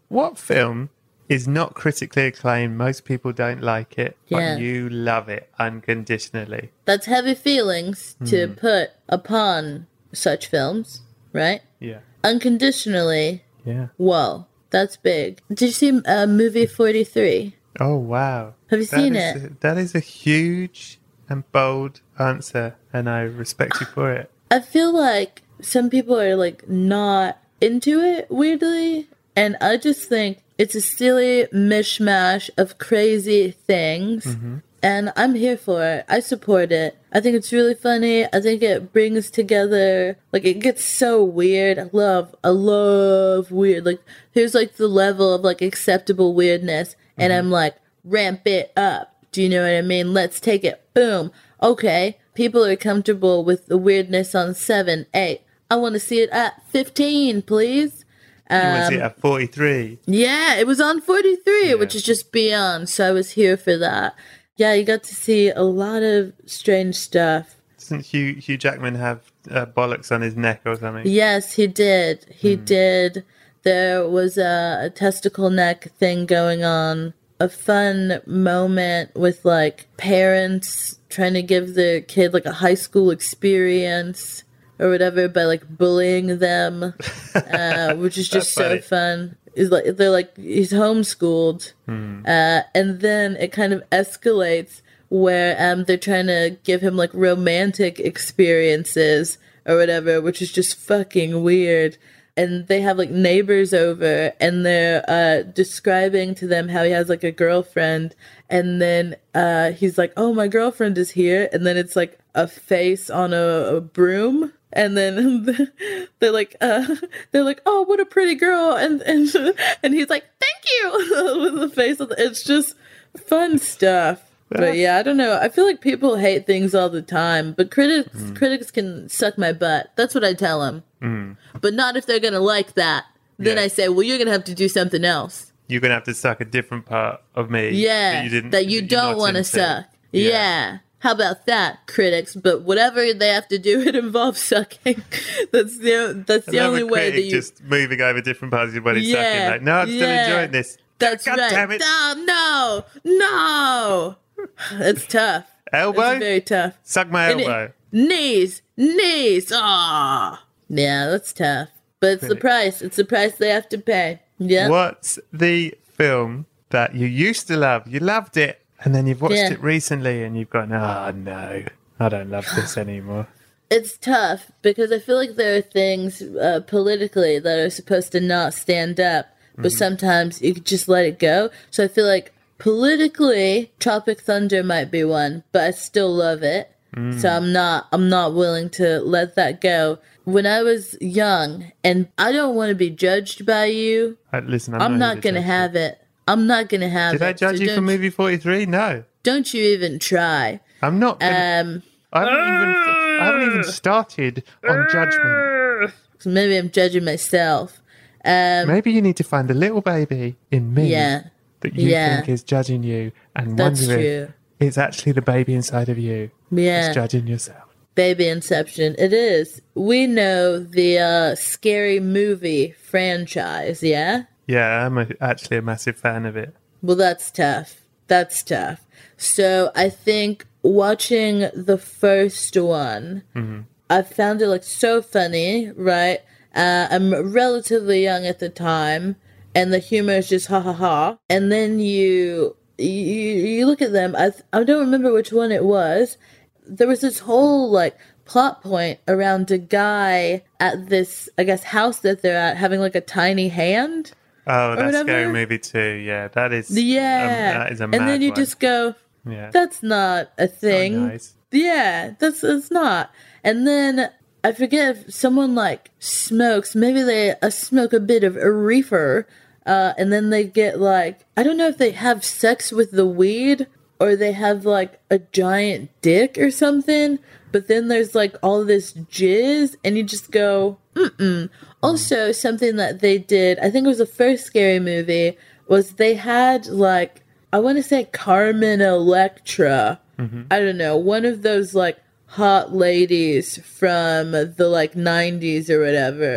What film is not critically acclaimed? Most people don't like it, Yeah. but you love it unconditionally. That's heavy feelings to put upon such films, right? Yeah. Unconditionally. Yeah. Whoa, that's big. Did you see uh, movie forty-three? Oh, wow. Have you That seen is it? a- that is a huge and bold answer, and I respect you for it. I feel like some people are like not into it weirdly, and I just think it's a silly mishmash of crazy things, and I'm here for it. I support it. I think it's really funny. I think it brings together, like, it gets so weird. I love, I love weird. Like, here's like the level of like acceptable weirdness, and I'm like, ramp it up. Do you know what I mean? Let's take it. Boom. Okay, people are comfortable with the weirdness on seven, eight. I want to see it at fifteen, please. You want to Um, see it at forty-three? Yeah, it was on forty-three, Yeah. which is just beyond. So I was here for that. Yeah, you got to see a lot of strange stuff. Doesn't Hugh, Hugh Jackman have uh, bollocks on his neck or something? Yes, he did. He did. There was a, a testicle neck thing going on. A fun moment with like parents trying to give their kid like a high school experience or whatever by like bullying them, uh, which is just so funny. fun. Is like they're like he's homeschooled, uh, and then it kind of escalates where um they're trying to give him like romantic experiences or whatever, which is just fucking weird. And they have like neighbors over, and they're uh, describing to them how he has like a girlfriend, and then uh, he's like, "Oh, my girlfriend is here," and then it's like a face on a, a broom. And then they're like, uh, they're like, "Oh, what a pretty girl!" And and and he's like, "Thank you," with the face. Of the, it's just fun stuff. But yeah, I don't know. I feel like people hate things all the time, but critics critics can suck my butt. That's what I tell them. But not if they're gonna like that. Then Yeah. I say, "Well, you're gonna have to do something else." You're going to have to suck a different part of me. Yeah, that you, didn't, that you you're don't not want to into. suck. Yeah. How about that, critics? But whatever they have to do, it involves sucking. That's the that's I the love only a way that critic you. just moving over different parts of your body, Yeah, sucking. Like, no, I'm still yeah. enjoying this. That's God right. damn it. Oh, no, no. It's tough. Elbow? It's very tough. Suck my And it- elbow. Knees, knees. Ah, yeah, that's tough. But it's the Critic. price. It's the price they have to pay. Yeah. What's the film that you used to love? You loved it, and then you've watched Yeah. it recently, and you've gone, oh, no, I don't love this anymore. It's tough because I feel like there are things uh, politically that are supposed to not stand up, but sometimes you could just let it go. So I feel like politically, Tropic Thunder might be one, but I still love it. So I'm not I'm not willing to let that go. When I was young, and I don't want to be judged by you, Uh, listen, I'm, I'm not, not gonna have it. I'm not gonna have Did it. I judge So you for don't- movie forty-three? No. Don't you even try. I'm not. Gonna, Um, I, haven't even, I haven't even started on judgment. so maybe I'm judging myself. Um, Maybe you need to find a little baby in me yeah, that you yeah. think is judging you and That's wonder true. if it's actually the baby inside of you yeah. that's judging yourself. Baby Inception. It is. We know the uh, scary movie franchise, yeah? Yeah, I'm a, actually a massive fan of it. Well, that's tough. That's tough. So I think watching the first one, I found it like so funny, right? Uh, I'm relatively young at the time, and the humor is just ha ha ha. And then you you, you look at them. I I don't remember which one it was. There was this whole like plot point around a guy at this, I guess, house that they're at having like a tiny hand. Oh, that's whatever. Scary Movie too. Yeah, that is. Yeah. um, that is a and mad then you one. just go, Yeah. that's not a thing. nice. Yeah, that's it's not. And then I forget if someone like smokes, maybe they uh, smoke a bit of a reefer, uh, and then they get like, I don't know if they have sex with the weed or they have like a giant dick or something, but then there's like all this jizz and you just go, mm-mm. Also, something that they did, I think it was the first Scary Movie, was they had like, I want to say Carmen Electra. I don't know, one of those like hot ladies from the like nineties or whatever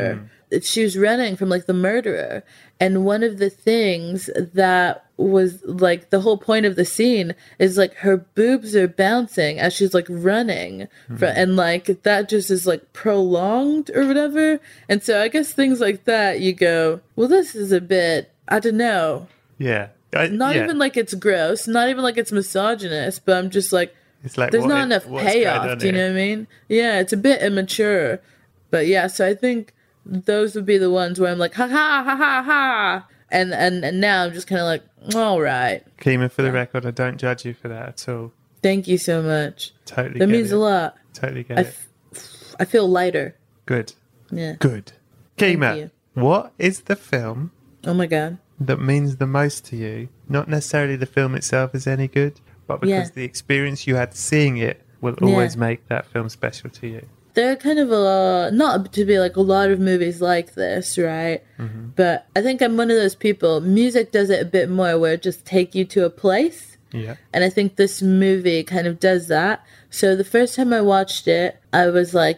she was running from like the murderer. And one of the things that was like the whole point of the scene is like her boobs are bouncing as she's like running mm-hmm. for, and like that just is like prolonged or whatever. And so I guess things like that, you go, well, this is a bit, I don't know. Yeah. I, not yeah. even like it's gross, not even like it's misogynist, but I'm just like, it's like there's what not it, enough payoff. Do you know what I mean? Yeah, it's a bit immature. But yeah, so I think those would be the ones where I'm like, ha ha ha ha ha. And and, and now I'm just kind of like, all right. Keeman, for the record, I don't judge you for that at all. Thank you so much. Totally That get means it. a lot. Totally get I, it. f- I feel lighter. Good. Yeah. Good. Thank Keema, you. what is the film Oh my God. that means the most to you? Not necessarily the film itself is any good, but because Yeah. the experience you had seeing it will Yeah. always make that film special to you. There are kind of a, not to be like a lot of movies like this, right? Mm-hmm. But I think I'm one of those people, music does it a bit more where it just take you to a place. Yeah. And I think this movie kind of does that. So the first time I watched it, I was like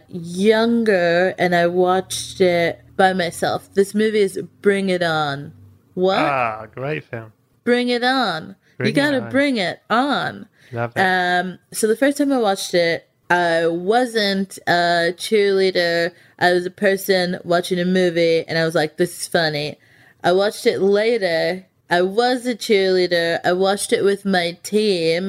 younger and I watched it by myself. This movie is Bring It On. What? Ah, great film. Bring it on. Bring you it gotta on. bring it on. Love it. Um, so the first time I watched it, I wasn't a cheerleader. I was a person watching a movie, and I was like, this is funny. I watched it later. I was a cheerleader. I watched it with my team,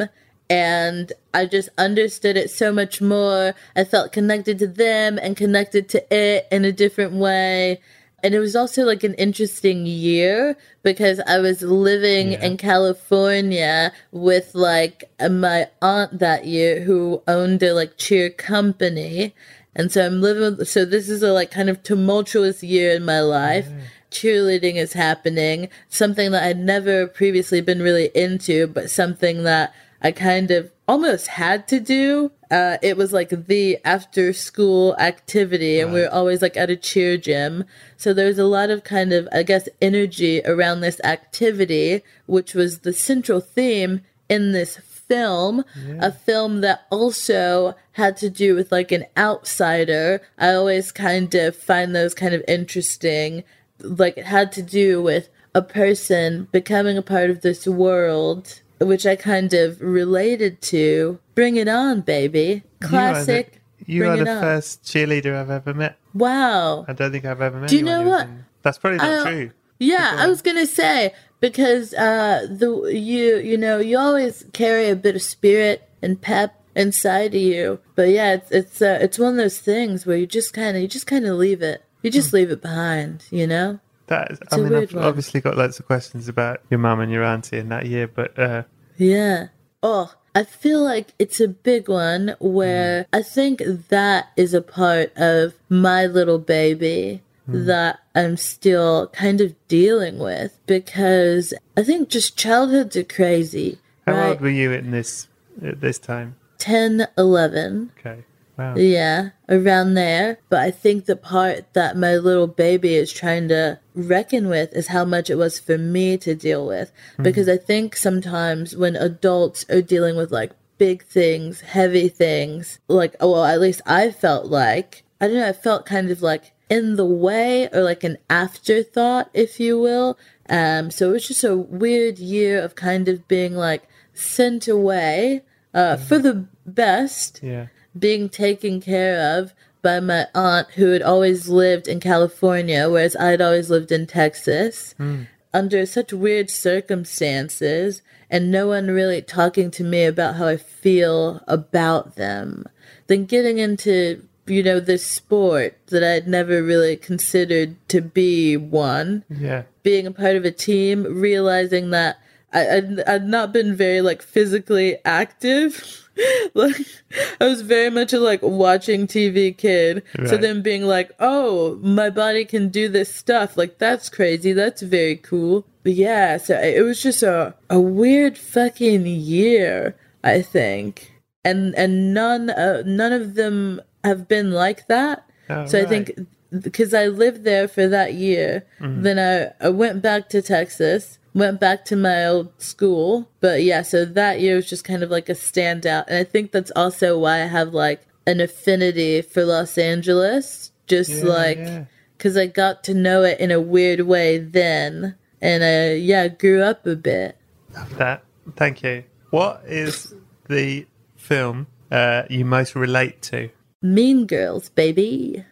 and I just understood it so much more. I felt connected to them and connected to it in a different way. And it was also like an interesting year because I was living Yeah. in California with like my aunt that year who owned a like cheer company. And so I'm living with, so this is a like kind of tumultuous year in my life. Yeah. Cheerleading is happening, something that I'd never previously been really into, but something that I kind of almost had to do. Uh, it was like the after school activity, and right. we were always like at a cheer gym. So there was a lot of kind of, I guess, energy around this activity, which was the central theme in this film, yeah. a film that also had to do with like an outsider. I always kind of find those kind of interesting. Like it had to do with a person becoming a part of this world, which I kind of related to. Bring it on, baby. Classic. You are the, you Bring are it the on. first cheerleader I've ever met. Wow. I don't think I've ever met Do you anyone know who's what? in- That's probably not I- true. Yeah, I was gonna say because uh, the you you know you always carry a bit of spirit and pep inside of you, but yeah, it's it's uh, it's one of those things where you just kind of you just kind of leave it, you just Hmm. leave it behind, you know. That is, It's I a mean, weird I've one. obviously got lots of questions about your mum and your auntie in that year, but uh, Yeah. Oh, I feel like it's a big one where I think that is a part of my little baby that I'm still kind of dealing with because I think just childhoods are crazy. how right? old were you in this at this time? ten, eleven. Okay, wow. Yeah, around there. But I think the part that my little baby is trying to reckon with is how much it was for me to deal with. Because I think sometimes when adults are dealing with like big things, heavy things, like, well, at least I felt like, I don't know, I felt kind of like in the way or like an afterthought, if you will. Um, so it was just a weird year of kind of being like sent away uh, for the best. Yeah. Being taken care of by my aunt who had always lived in California, whereas I'd always lived in Texas, mm. under such weird circumstances, and no one really talking to me about how I feel about them. Then getting into, you know, this sport that I'd never really considered to be one. Yeah. Being a part of a team, realizing that I, I'd, I'd not been very, like, physically active. Like, I was very much a, like, watching T V kid. Right. So then being like, oh, my body can do this stuff. Like, that's crazy. That's very cool. But yeah, so it was just a, a weird fucking year, I think. And and none, uh, none of them have been like that. Oh, so right. I think because I lived there for that year, Mm-hmm. then I, I went back to Texas. Went back to my old school. But yeah, so that year was just kind of like a standout. And I think that's also why I have like an affinity for Los Angeles. Just Yeah, like yeah. because I got to know it in a weird way then. And I, yeah, grew up a bit. Love that. Thank you. What is the film uh, you most relate to? Mean Girls, baby.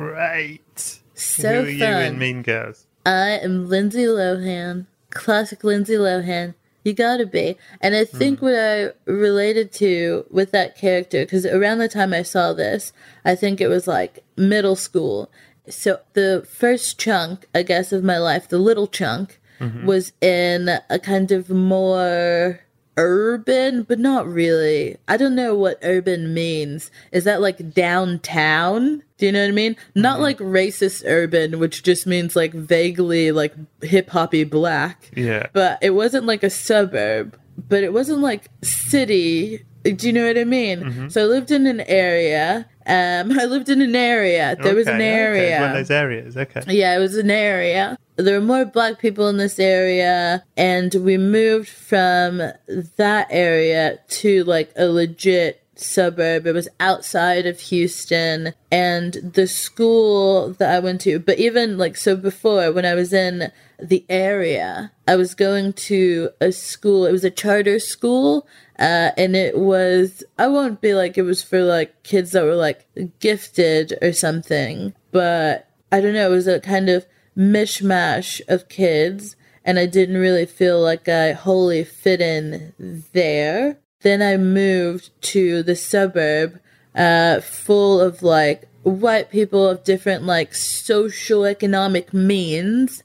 Great. So Who are you fun. in Mean Girls? I am Lindsay Lohan. Classic Lindsay Lohan. You gotta be. And I think mm. what I related to with that character, because around the time I saw this, I think it was like middle school. So the first chunk, I guess, of my life, the little chunk, mm-hmm. was in a kind of more urban, but not really. I don't know what urban means. Is that like downtown? Do you know what I mean? Mm-hmm. Not like racist urban, which just means like vaguely like hip-hoppy black. Yeah. But it wasn't like a suburb, but it wasn't like city. Do you know what I mean? Mm-hmm. So I lived in an area. Um, I lived in an area. There okay, was an area. Okay. It's one of those areas. Okay. Yeah, it was an area. There were more black people in this area, and we moved from that area to like a legit suburb. It was outside of Houston, and the school that I went to, but even like, so before when I was in the area, I was going to a school. It was a charter school. Uh, and it was, I won't be like it was for like kids that were like gifted or something, but I don't know, it was a kind of mishmash of kids, and I didn't really feel like I wholly fit in there. Then I moved to the suburb, uh, full of like white people of different like socioeconomic means,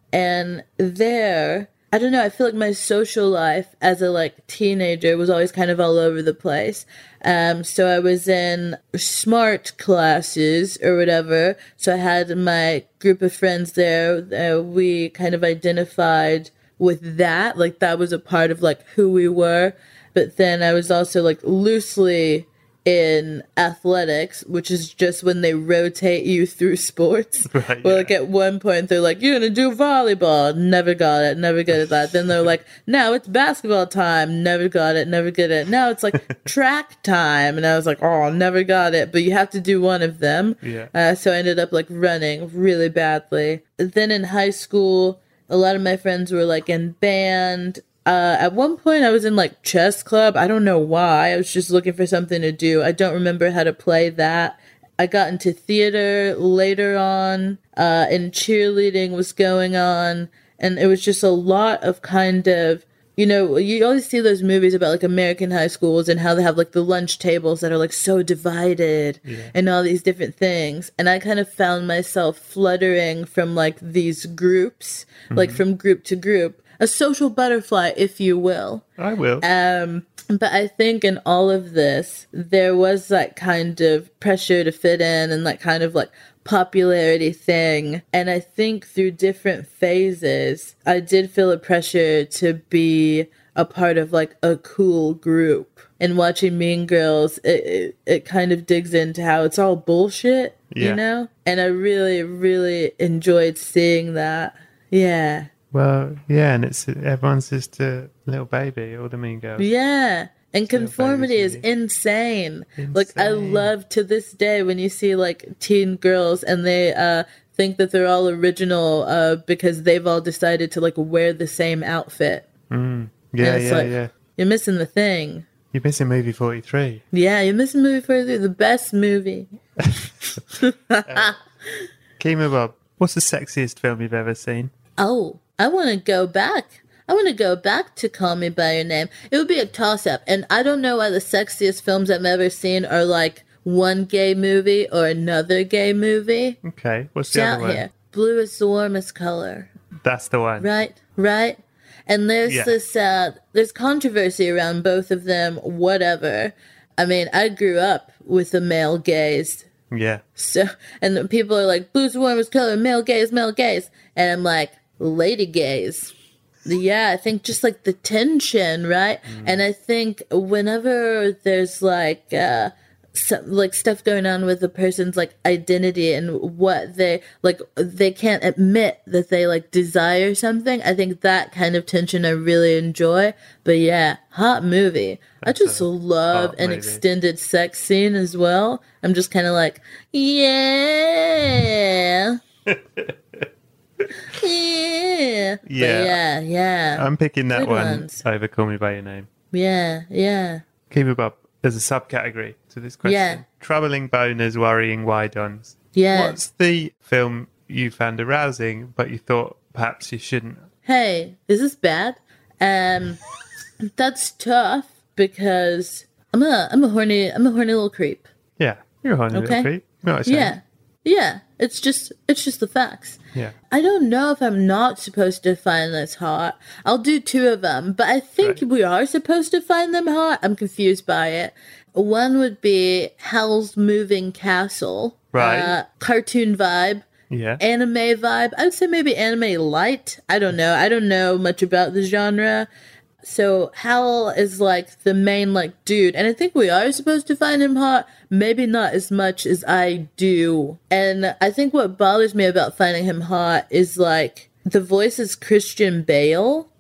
and there, I don't know, I feel like my social life as a like teenager was always kind of all over the place. Um, so I was in smart classes or whatever. So I had my group of friends there. Uh, we kind of identified with that. Like that was a part of like who we were. But then I was also like loosely in athletics, which is just when they rotate you through sports. Right, well, yeah. like at one point they're like, you're gonna do volleyball. Never got it. Never good at that. Then they're like, now it's basketball time. Never got it. Never good at it. Now it's like track time. And I was like, oh, never got it. But you have to do one of them. Yeah. Uh, so I ended up like running really badly. Then in high school, a lot of my friends were like in band. Uh, at one point, I was in like chess club. I don't know why. I was just looking for something to do. I don't remember how to play that. I got into theater later on, uh, and cheerleading was going on. And it was just a lot of kind of, you know, you always see those movies about like American high schools and how they have like the lunch tables that are like so divided yeah. and all these different things. And I kind of found myself fluttering from like these groups, mm-hmm. like from group to group. A social butterfly, if you will. I will. Um, but I think in all of this, there was that kind of pressure to fit in and that kind of like popularity thing. And I think through different phases, I did feel a pressure to be a part of like a cool group. And watching Mean Girls, it, it, it kind of digs into how it's all bullshit, yeah. you know? And I really, really enjoyed seeing that. Yeah. Well, yeah, and it's everyone's just a little baby, all the Mean Girls. Yeah, and Still conformity is insane. insane. Like, I love to this day when you see, like, teen girls and they uh, think that they're all original uh, because they've all decided to, like, wear the same outfit. Mm. Yeah, yeah, like, yeah. You're missing the thing. You're missing movie forty-three. Yeah, you're missing movie forty-three, the best movie. uh, Kima Bob, what's the sexiest film you've ever seen? Oh, I want to go back. I want to go back to Call Me By Your Name. It would be a toss-up, and I don't know why the sexiest films I've ever seen are like one gay movie or another gay movie. Okay, what's the Shout other one? Here. Blue is the warmest color. That's the one. Right, right. And there's yeah. this, uh, there's controversy around both of them, whatever. I mean, I grew up with a male gaze. Yeah. So, and the people are like, blue's the warmest color, male gaze, male gaze. And I'm like, lady gaze. Yeah, I think just like the tension, right? Mm. And I think whenever there's like uh some, like stuff going on with a person's like identity and what they like, they can't admit that they like desire something, I think that kind of tension I really enjoy. But yeah, hot movie. That's I just love an movie. Extended sex scene as well. I'm just kind of like, yeah. Yeah. But Yeah. yeah, yeah. I'm picking that Good one ones. over Call Me By Your Name. Yeah, yeah. Keep it up. There's a subcategory to this question. Yeah. Troubling boners, worrying why-dons. Yeah. What's the film you found arousing, but you thought perhaps you shouldn't? Hey, is this bad? Um, that's tough because I'm a I'm a horny I'm a horny little creep. Yeah, you're a horny Okay. little creep. Not ashamed. Yeah, yeah. It's just it's just the facts. Yeah. I don't know if I'm not supposed to find this hot. I'll do two of them, but I think Right. we are supposed to find them hot. I'm confused by it. One would be Howl's Moving Castle. Right. Uh, cartoon vibe. Yeah. Anime vibe. I would say maybe anime light. I don't know. I don't know much about the genre. So Howl is like the main like dude, and I think we are supposed to find him hot. Maybe not as much as I do. And I think what bothers me about finding him hot is like the voice is Christian Bale,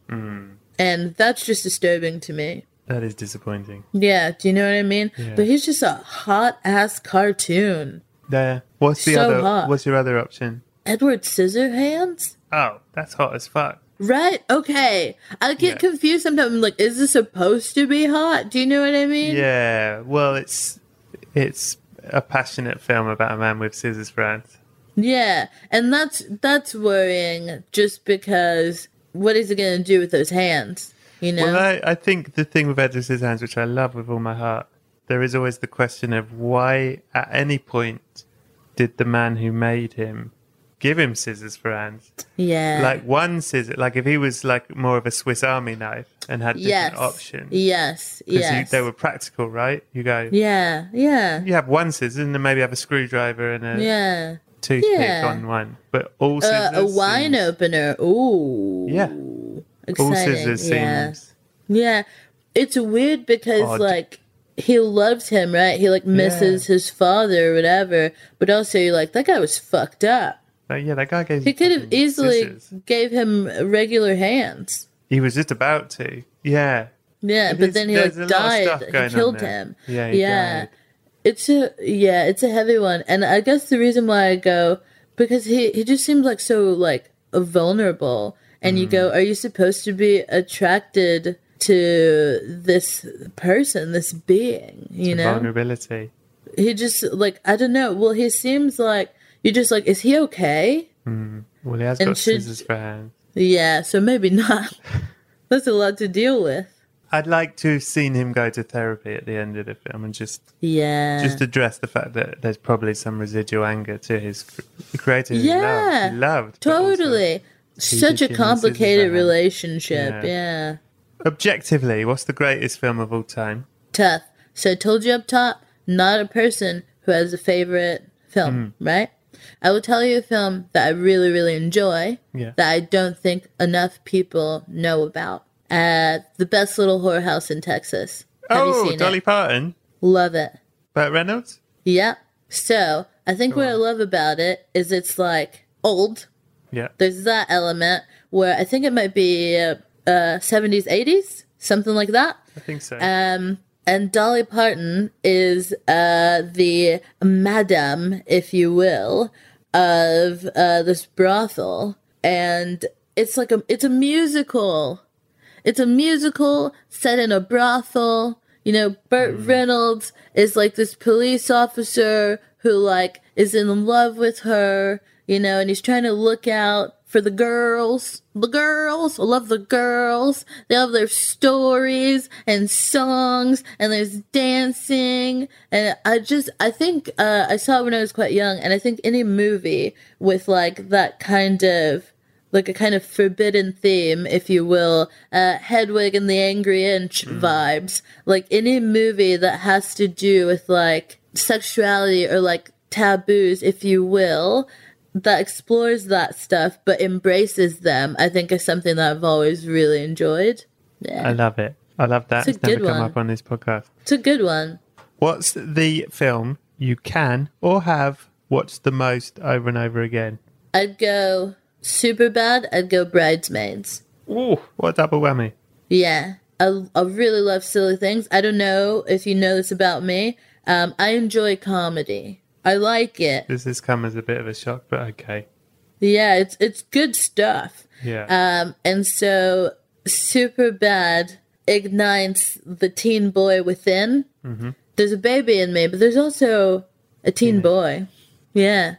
and that's just disturbing to me. That is disappointing. Yeah, do you know what I mean? Yeah. But he's just a hot ass cartoon. There. What's the So other? hot. What's your other option? Edward Scissorhands? Oh, that's hot as fuck. Right? Okay. I get Yeah. confused sometimes. I'm like, is this supposed to be hot? Do you know what I mean? Yeah. Well, it's it's a passionate film about a man with scissors for hands. Yeah. And that's that's worrying just because what is he gonna do with those hands? You know? Well, I, I think the thing with Edward Scissorhands, which I love with all my heart, there is always the question of why, at any point, did the man who made him give him scissors for hands? yeah. Like one scissor, like if he was like more of a Swiss Army knife and had different yes. options. Yes. Because Yes. they were practical, right? You go, yeah. Yeah. you have one scissor and then maybe have a screwdriver and a Yeah. toothpick Yeah. on one. But all scissors. Uh, a wine seems- opener. Ooh. Yeah. All Exciting. scissors yeah. seems. Yeah. It's weird because Odd. like he loves him, right? He like misses his father or whatever, but also you're like, that guy was fucked up. Like, yeah, that guy gave He him could have fucking easily scissors. gave him regular hands. He was just about to. Yeah. Yeah, It but is- then he there's like a lot of died. stuff He going on killed there. him. Yeah, he yeah. died. It's a yeah, it's a heavy one. And I guess the reason why I go because he he just seems like so like vulnerable. And you Mm. go, are you supposed to be attracted to this person, this being, you know? Vulnerability. He just like I don't know. Well, he seems like you're just like, is he okay? Well, he has And got should- scissors for hands. Yeah, so maybe not. That's a lot to deal with. I'd like to have seen him go to therapy at the end of the film and just Yeah. just address the fact that there's probably some residual anger to his cr- creator who Yeah, loved. He loved. but also- totally. Such did a give him complicated scissors relationship. Yeah. Yeah. Objectively, what's the greatest film of all time? Tough. So I told you up top, not a person who has a favorite film, Hmm. right? I will tell you a film that I really, really enjoy Yeah. that I don't think enough people know about. Uh, The Best Little Whorehouse in Texas. Have oh, you seen Dolly it? Parton, Love it. Burt Reynolds. Yep. So I think what I love about it is it's like old. Yeah, There's that element where I think it might be uh, uh, seventies, eighties, something like that. I think so. Um, and Dolly Parton is uh, the madam, if you will, of uh, this brothel, and it's like a it's a musical. It's a musical set in a brothel. You know, Burt Reynolds is like this police officer who like is in love with her, you know, and he's trying to look out for the girls. The girls. I love the girls. They have their stories and songs and there's dancing. And I just, I think uh, I saw it when I was quite young. And I think any movie with like that kind of like a kind of forbidden theme, if you will, uh, Hedwig and the Angry Inch vibes. Like any movie that has to do with like sexuality or like taboos, if you will, that explores that stuff but embraces them, I think is something that I've always really enjoyed. I Yeah, love it. I love that. It's a It's, never good come one. up on this podcast. it's a good one. What's the film you can or have watched the most over and over again? I'd go super bad. I'd go Bridesmaids. Ooh, what a double whammy. Yeah, I, I really love silly things. I don't know if you know this about me. Um, I enjoy comedy. I like it. This has come as a bit of a shock, but okay. Yeah, it's it's good stuff. Yeah. Um, and so Superbad ignites the teen boy within. Mm-hmm. There's a baby in me, but there's also a teen Yeah. boy. Yeah.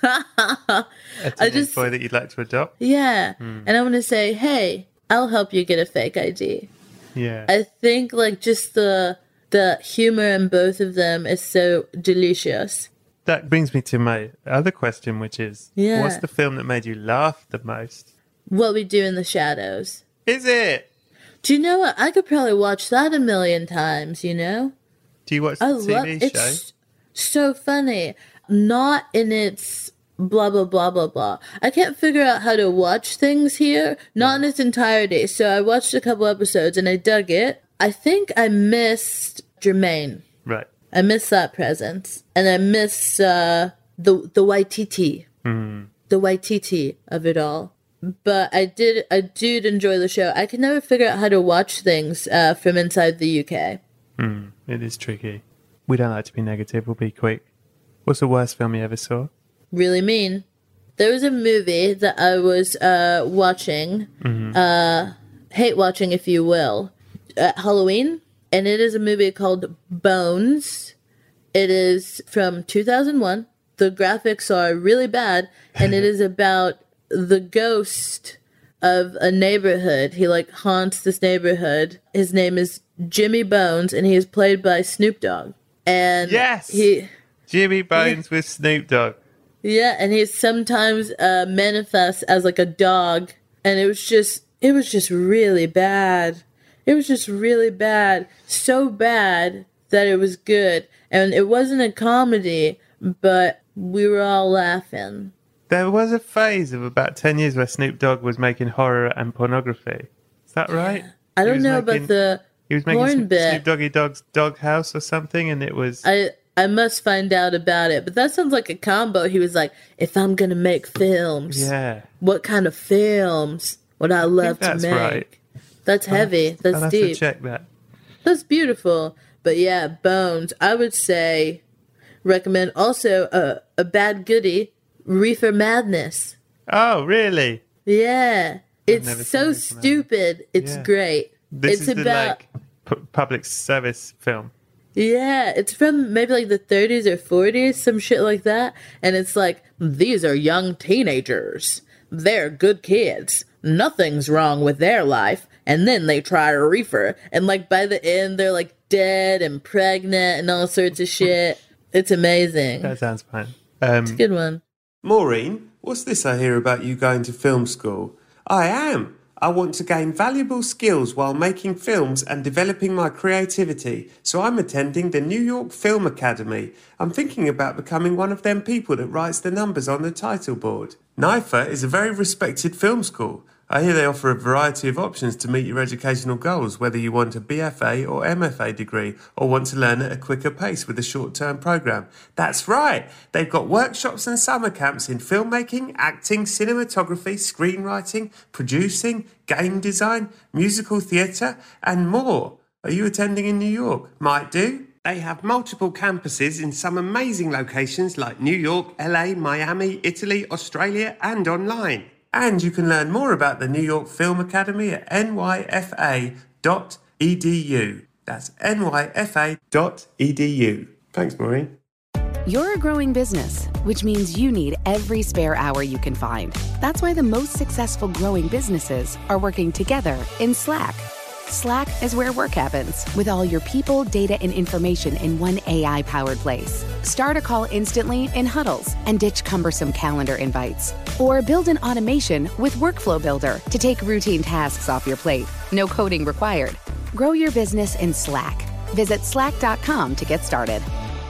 A I teenage just- boy that you'd like to adopt. Yeah. Hmm. And I want to say, hey, I'll help you get a fake I D. Yeah. I think like just the the humor in both of them is so delicious. That brings me to my other question, which is, Yeah. what's the film that made you laugh the most? What We Do in the Shadows. Is it? Do you know what? I could probably watch that a million times, you know? Do you watch the I T V love show? it's so funny. Not in its blah blah blah blah blah. I can't figure out how to watch things here, not in its entirety. So I watched a couple episodes and I dug it. I think I missed Jermaine. Right. I miss that presence, and I miss uh, the the Waititi, Mm. the Waititi of it all. But I did, I did enjoy the show. I could never figure out how to watch things uh, from inside the U K. Mm. It is tricky. We don't like to be negative. We'll be quick. What's the worst film you ever saw? Really mean. There was a movie that I was uh, watching, Mm-hmm. uh, hate watching, if you will, at Halloween. And it is a movie called Bones. It is from two thousand one. The graphics are really bad, and it is about the ghost of a neighborhood. He like haunts this neighborhood. His name is Jimmy Bones, and he is played by Snoop Dogg. And Yes! he Jimmy Bones with Snoop Dogg. yeah, and he sometimes uh, manifests as like a dog, and it was just it was just really bad. It was just really bad. So bad that it was good. And it wasn't a comedy, but we were all laughing. There was a phase of about ten years where Snoop Dogg was making horror and pornography. Is that right? I He don't was know making- about the He was making porn Snoop, bit. Snoop Doggy Dog's Doghouse or something, and it was... I I must find out about it. But that sounds like a combo. He was like, if I'm gonna make films, yeah. what kind of films would I love to that's make? right. That's heavy. That's I'll have deep. to check that. That's beautiful. But yeah, Bones, I would say recommend also a, a bad goodie, Reefer Madness. Oh, really? Yeah. never It's seen so Reefer Madness. stupid. It's Yeah. great. This it's is the about like pu- public service film. yeah, it's from maybe like the thirties or forties, some shit like that. And it's like, these are young teenagers. They're good kids. Nothing's wrong with their life. And then they try a reefer. And like by the end, they're like dead and pregnant and all sorts of shit. It's amazing. That sounds fun. Um, Good one. Maureen, what's this I hear about you going to film school? I am. I want to gain valuable skills while making films and developing my creativity, so I'm attending the New York Film Academy. I'm thinking about becoming one of them people that writes the numbers on the title board. N I F A is a very respected film school. I hear they offer a variety of options to meet your educational goals, whether you want a B F A or M F A degree or want to learn at a quicker pace with a short-term programme. That's right! They've got workshops and summer camps in filmmaking, acting, cinematography, screenwriting, producing, game design, musical theatre and more. Are you attending in New York? Might do. They have multiple campuses in some amazing locations like New York, L A, Miami, Italy, Australia and online. And you can learn more about the New York Film Academy at N Y F A dot E D U. That's N Y F A dot E D U. Thanks, Maureen. You're a growing business, which means you need every spare hour you can find. That's why the most successful growing businesses are working together in Slack. Slack is where work happens, with all your people, data, and information in one A I-powered place. Start a call instantly in huddles and ditch cumbersome calendar invites. Or build an automation with Workflow Builder to take routine tasks off your plate. No coding required. Grow your business in Slack. Visit slack dot com to get started.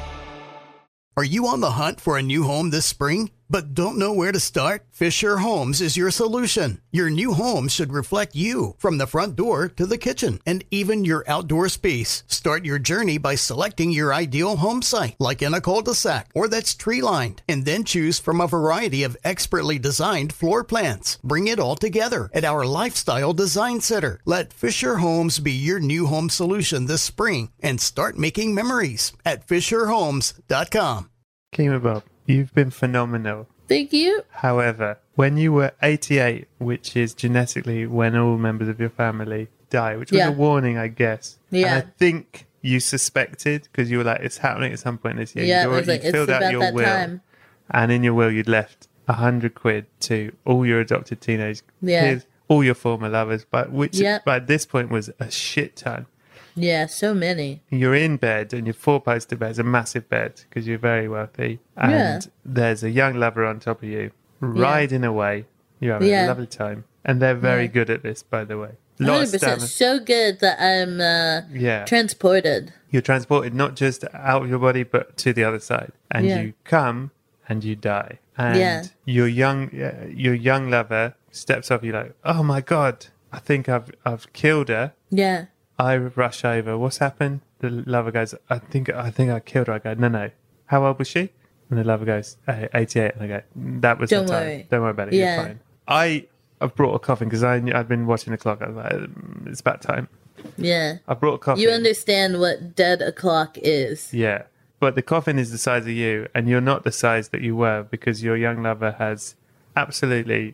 Are you on the hunt for a new home this spring, but don't know where to start? Fisher Homes is your solution. Your new home should reflect you, from the front door to the kitchen, and even your outdoor space. Start your journey by selecting your ideal home site, like in a cul-de-sac or that's tree-lined, and then choose from a variety of expertly designed floor plans. Bring it all together at our Lifestyle Design Center. Let Fisher Homes be your new home solution this spring and start making memories at fisher homes dot com. Kima Bob, you've been phenomenal. Thank you. However, When you were eighty-eight, which is genetically when all members of your family die, which was Yeah. a warning, I guess. Yeah. And I think you suspected because you were like, it's happening at some point this year. Yeah, You'd it was already like, it's filled out about your that will. time. And in your will, you'd left a hundred quid to all your adopted teenage Yeah. kids, all your former lovers, but which Yep. by this point was a shit ton. Yeah, so many. You're in bed and your four-poster bed is a massive bed because you're very wealthy. And Yeah. there's a young lover on top of you riding away. You're having Yeah. a lovely time. And they're very Yeah. good at this, by the way. one Lot of hundred percent. stamina. So good that I'm uh, Yeah. transported. You're transported not just out of your body, but to the other side. And Yeah. you come and you die. And Yeah. your young uh, your young lover steps up. You're like, oh my God, I think I've I've killed her. Yeah. I rush over. What's happened? The lover goes, I think I think I killed her. I go, no, no. How old was she? And the lover goes, "Eh, eighty-eight. And I go, that was Don't the time. worry. Don't worry about it. Yeah. You're fine. I, I've brought a coffin because I've been watching the clock. I was like, "Mm, it's about time. Yeah. I brought a coffin. You understand what dead o'clock is. Yeah. But the coffin is the size of you, and you're not the size that you were because your young lover has absolutely,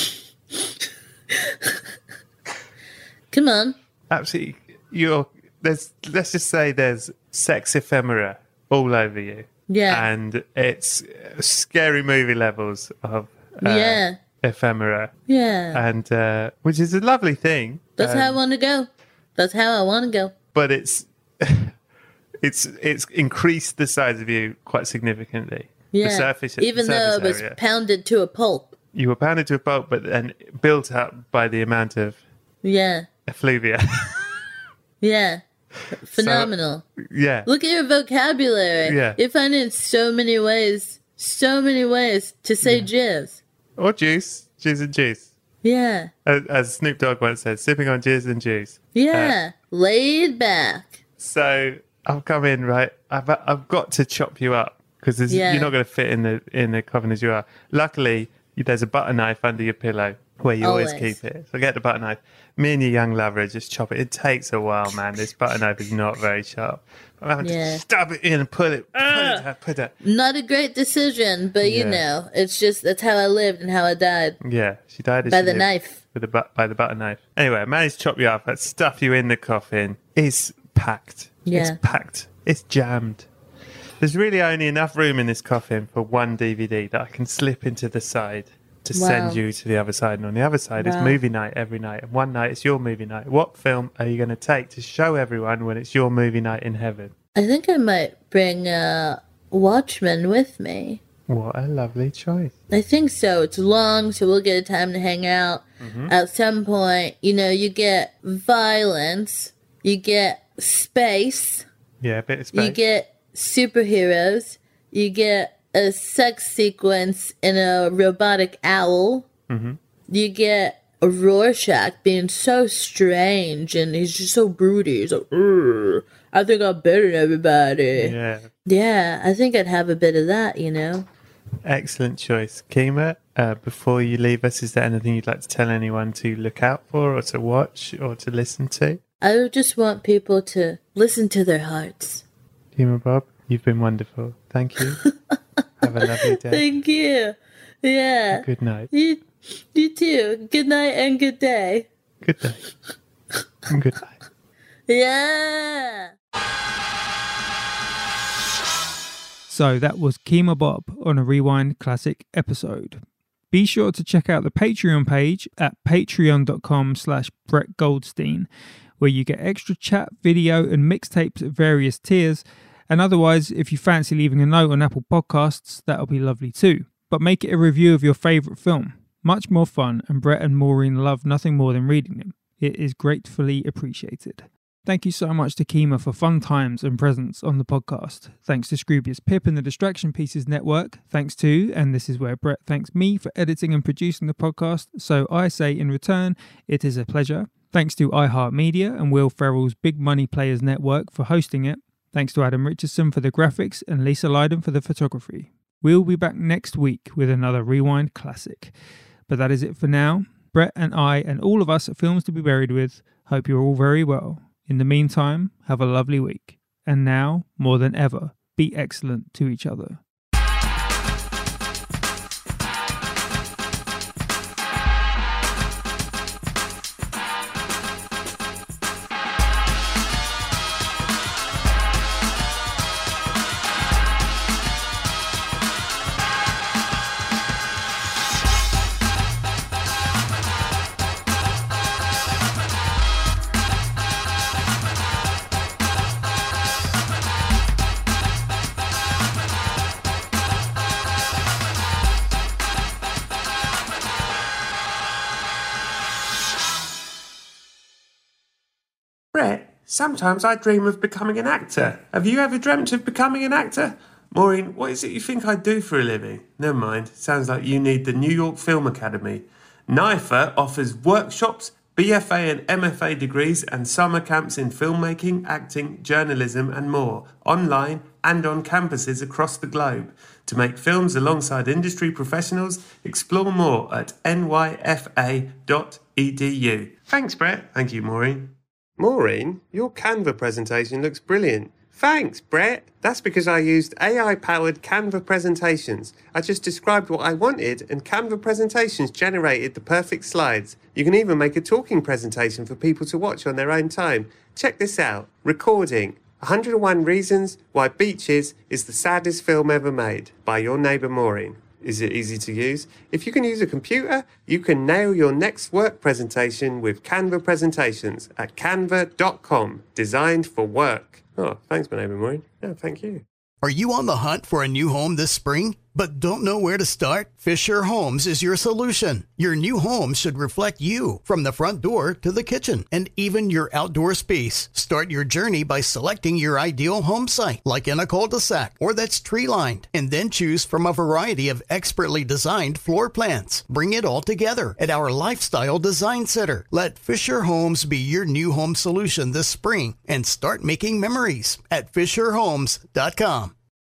Come on. absolutely, you're, there's, let's just say there's sex ephemera all over you. Yeah. And it's scary movie levels of uh, Yeah. ephemera. Yeah. And, uh, which is a lovely thing. That's Um, how I want to go. That's how I want to go. But it's, it's, it's increased the size of you quite significantly. Yeah. The surface, Even the though surface it was area. pounded to a pulp. You were pounded to a pulp, but then built up by the amount of Yeah. effluvia. Yeah. Phenomenal. Yeah. Look at your vocabulary. Yeah. You're finding so many ways, so many ways to say jizz. Or juice. Juice and juice. Yeah. As, as Snoop Dogg once said, sipping on jizz and juice. Yeah. Laid back. So I've come in, right? I've, I've got to chop you up because Yeah. you're not going to fit in the in the coffin as you are. Luckily, there's a butter knife under your pillow where you always, Always. keep it. So get the butter knife. Me and your young lover just chop it. It takes a while, man. This butter knife is not very sharp. I'm having Yeah. to stab it in and pull it. Pull it, down, put it. Not a great decision, but you Yeah. know, it's just that's how I lived and how I died. Yeah, she died as By she the lived. knife. With the bu- by the butter knife. Anyway, I managed to chop you up. I stuff you in the coffin. It's packed. Yeah. It's packed. It's jammed. There's really only enough room in this coffin for one D V D that I can slip into the side to Wow. send you to the other side. And on the other side is Wow. movie night every night. And one night it's your movie night. What film are you going to take to show everyone when it's your movie night in heaven? I think I might bring uh, Watchmen with me. What a lovely choice. I think so. It's long, so we'll get a time to hang out. Mm-hmm. At some point, you know, you get violence, you get space, Yeah, a bit of space. you get superheroes, you get a sex sequence in a robotic owl, Mm-hmm. you get a Rorschach being so strange and he's just so broody. He's like, "Urgh, I think I'm better than everybody. yeah. Yeah, I think I'd have a bit of that, you know? Excellent choice. Kima, uh, before you leave us, is there anything you'd like to tell anyone to look out for or to watch or to listen to? I would just want people to listen to their hearts. Kima Bob, you've been wonderful. Thank you. Have a lovely day. Thank you. Yeah. Good night. You, you too. Good night and good day. Good day. And good night. Yeah. So that was Kima Bob on a Rewind Classic episode. Be sure to check out the Patreon page at patreon.com slash Brett Goldstein, where you get extra chat, video and mixtapes at various tiers. And otherwise, if you fancy leaving a note on Apple Podcasts, that'll be lovely too. But make it a review of your favourite film. Much more fun, and Brett and Maureen love nothing more than reading them. It is gratefully appreciated. Thank you so much to Kima for fun times and presence on the podcast. Thanks to Scroobius Pip and the Distraction Pieces Network. Thanks to, and this is where Brett thanks me for editing and producing the podcast, so I say in return, it is a pleasure. Thanks to iHeartMedia and Will Ferrell's Big Money Players Network for hosting it. Thanks to Adam Richardson for the graphics and Lisa Lydon for the photography. We'll be back next week with another Rewind Classic. But that is it for now. Brett and I and all of us at Films to be Buried With hope you're all very well. In the meantime, have a lovely week. And now, more than ever, be excellent to each other. Sometimes I dream of becoming an actor. Have you ever dreamt of becoming an actor? Maureen, what is it you think I do for a living? Never mind. Sounds like you need the New York Film Academy. N I F A offers workshops, B F A and M F A degrees and summer camps in filmmaking, acting, journalism and more, online and on campuses across the globe. To make films alongside industry professionals, explore more at N Y F A dot E D U. Thanks, Brett. Thank you, Maureen. Maureen, your Canva presentation looks brilliant. Thanks, Brett. That's because I used A I-powered Canva presentations. I just described what I wanted and Canva presentations generated the perfect slides. You can even make a talking presentation for people to watch on their own time. Check this out. Recording. one hundred and one Reasons Why Beaches is the Saddest Film Ever Made by your neighbour Maureen. Is it easy to use? If you can use a computer, you can nail your next work presentation with Canva presentations at canva dot com. Designed for work. Oh, thanks, my neighbour Maureen. No, thank you. Are you on the hunt for a new home this spring, but don't know where to start? Fisher Homes is your solution. Your new home should reflect you, from the front door to the kitchen, and even your outdoor space. Start your journey by selecting your ideal home site, like in a cul-de-sac or that's tree-lined, and then choose from a variety of expertly designed floor plans. Bring it all together at our Lifestyle Design Center. Let Fisher Homes be your new home solution this spring and start making memories at fisher homes dot com.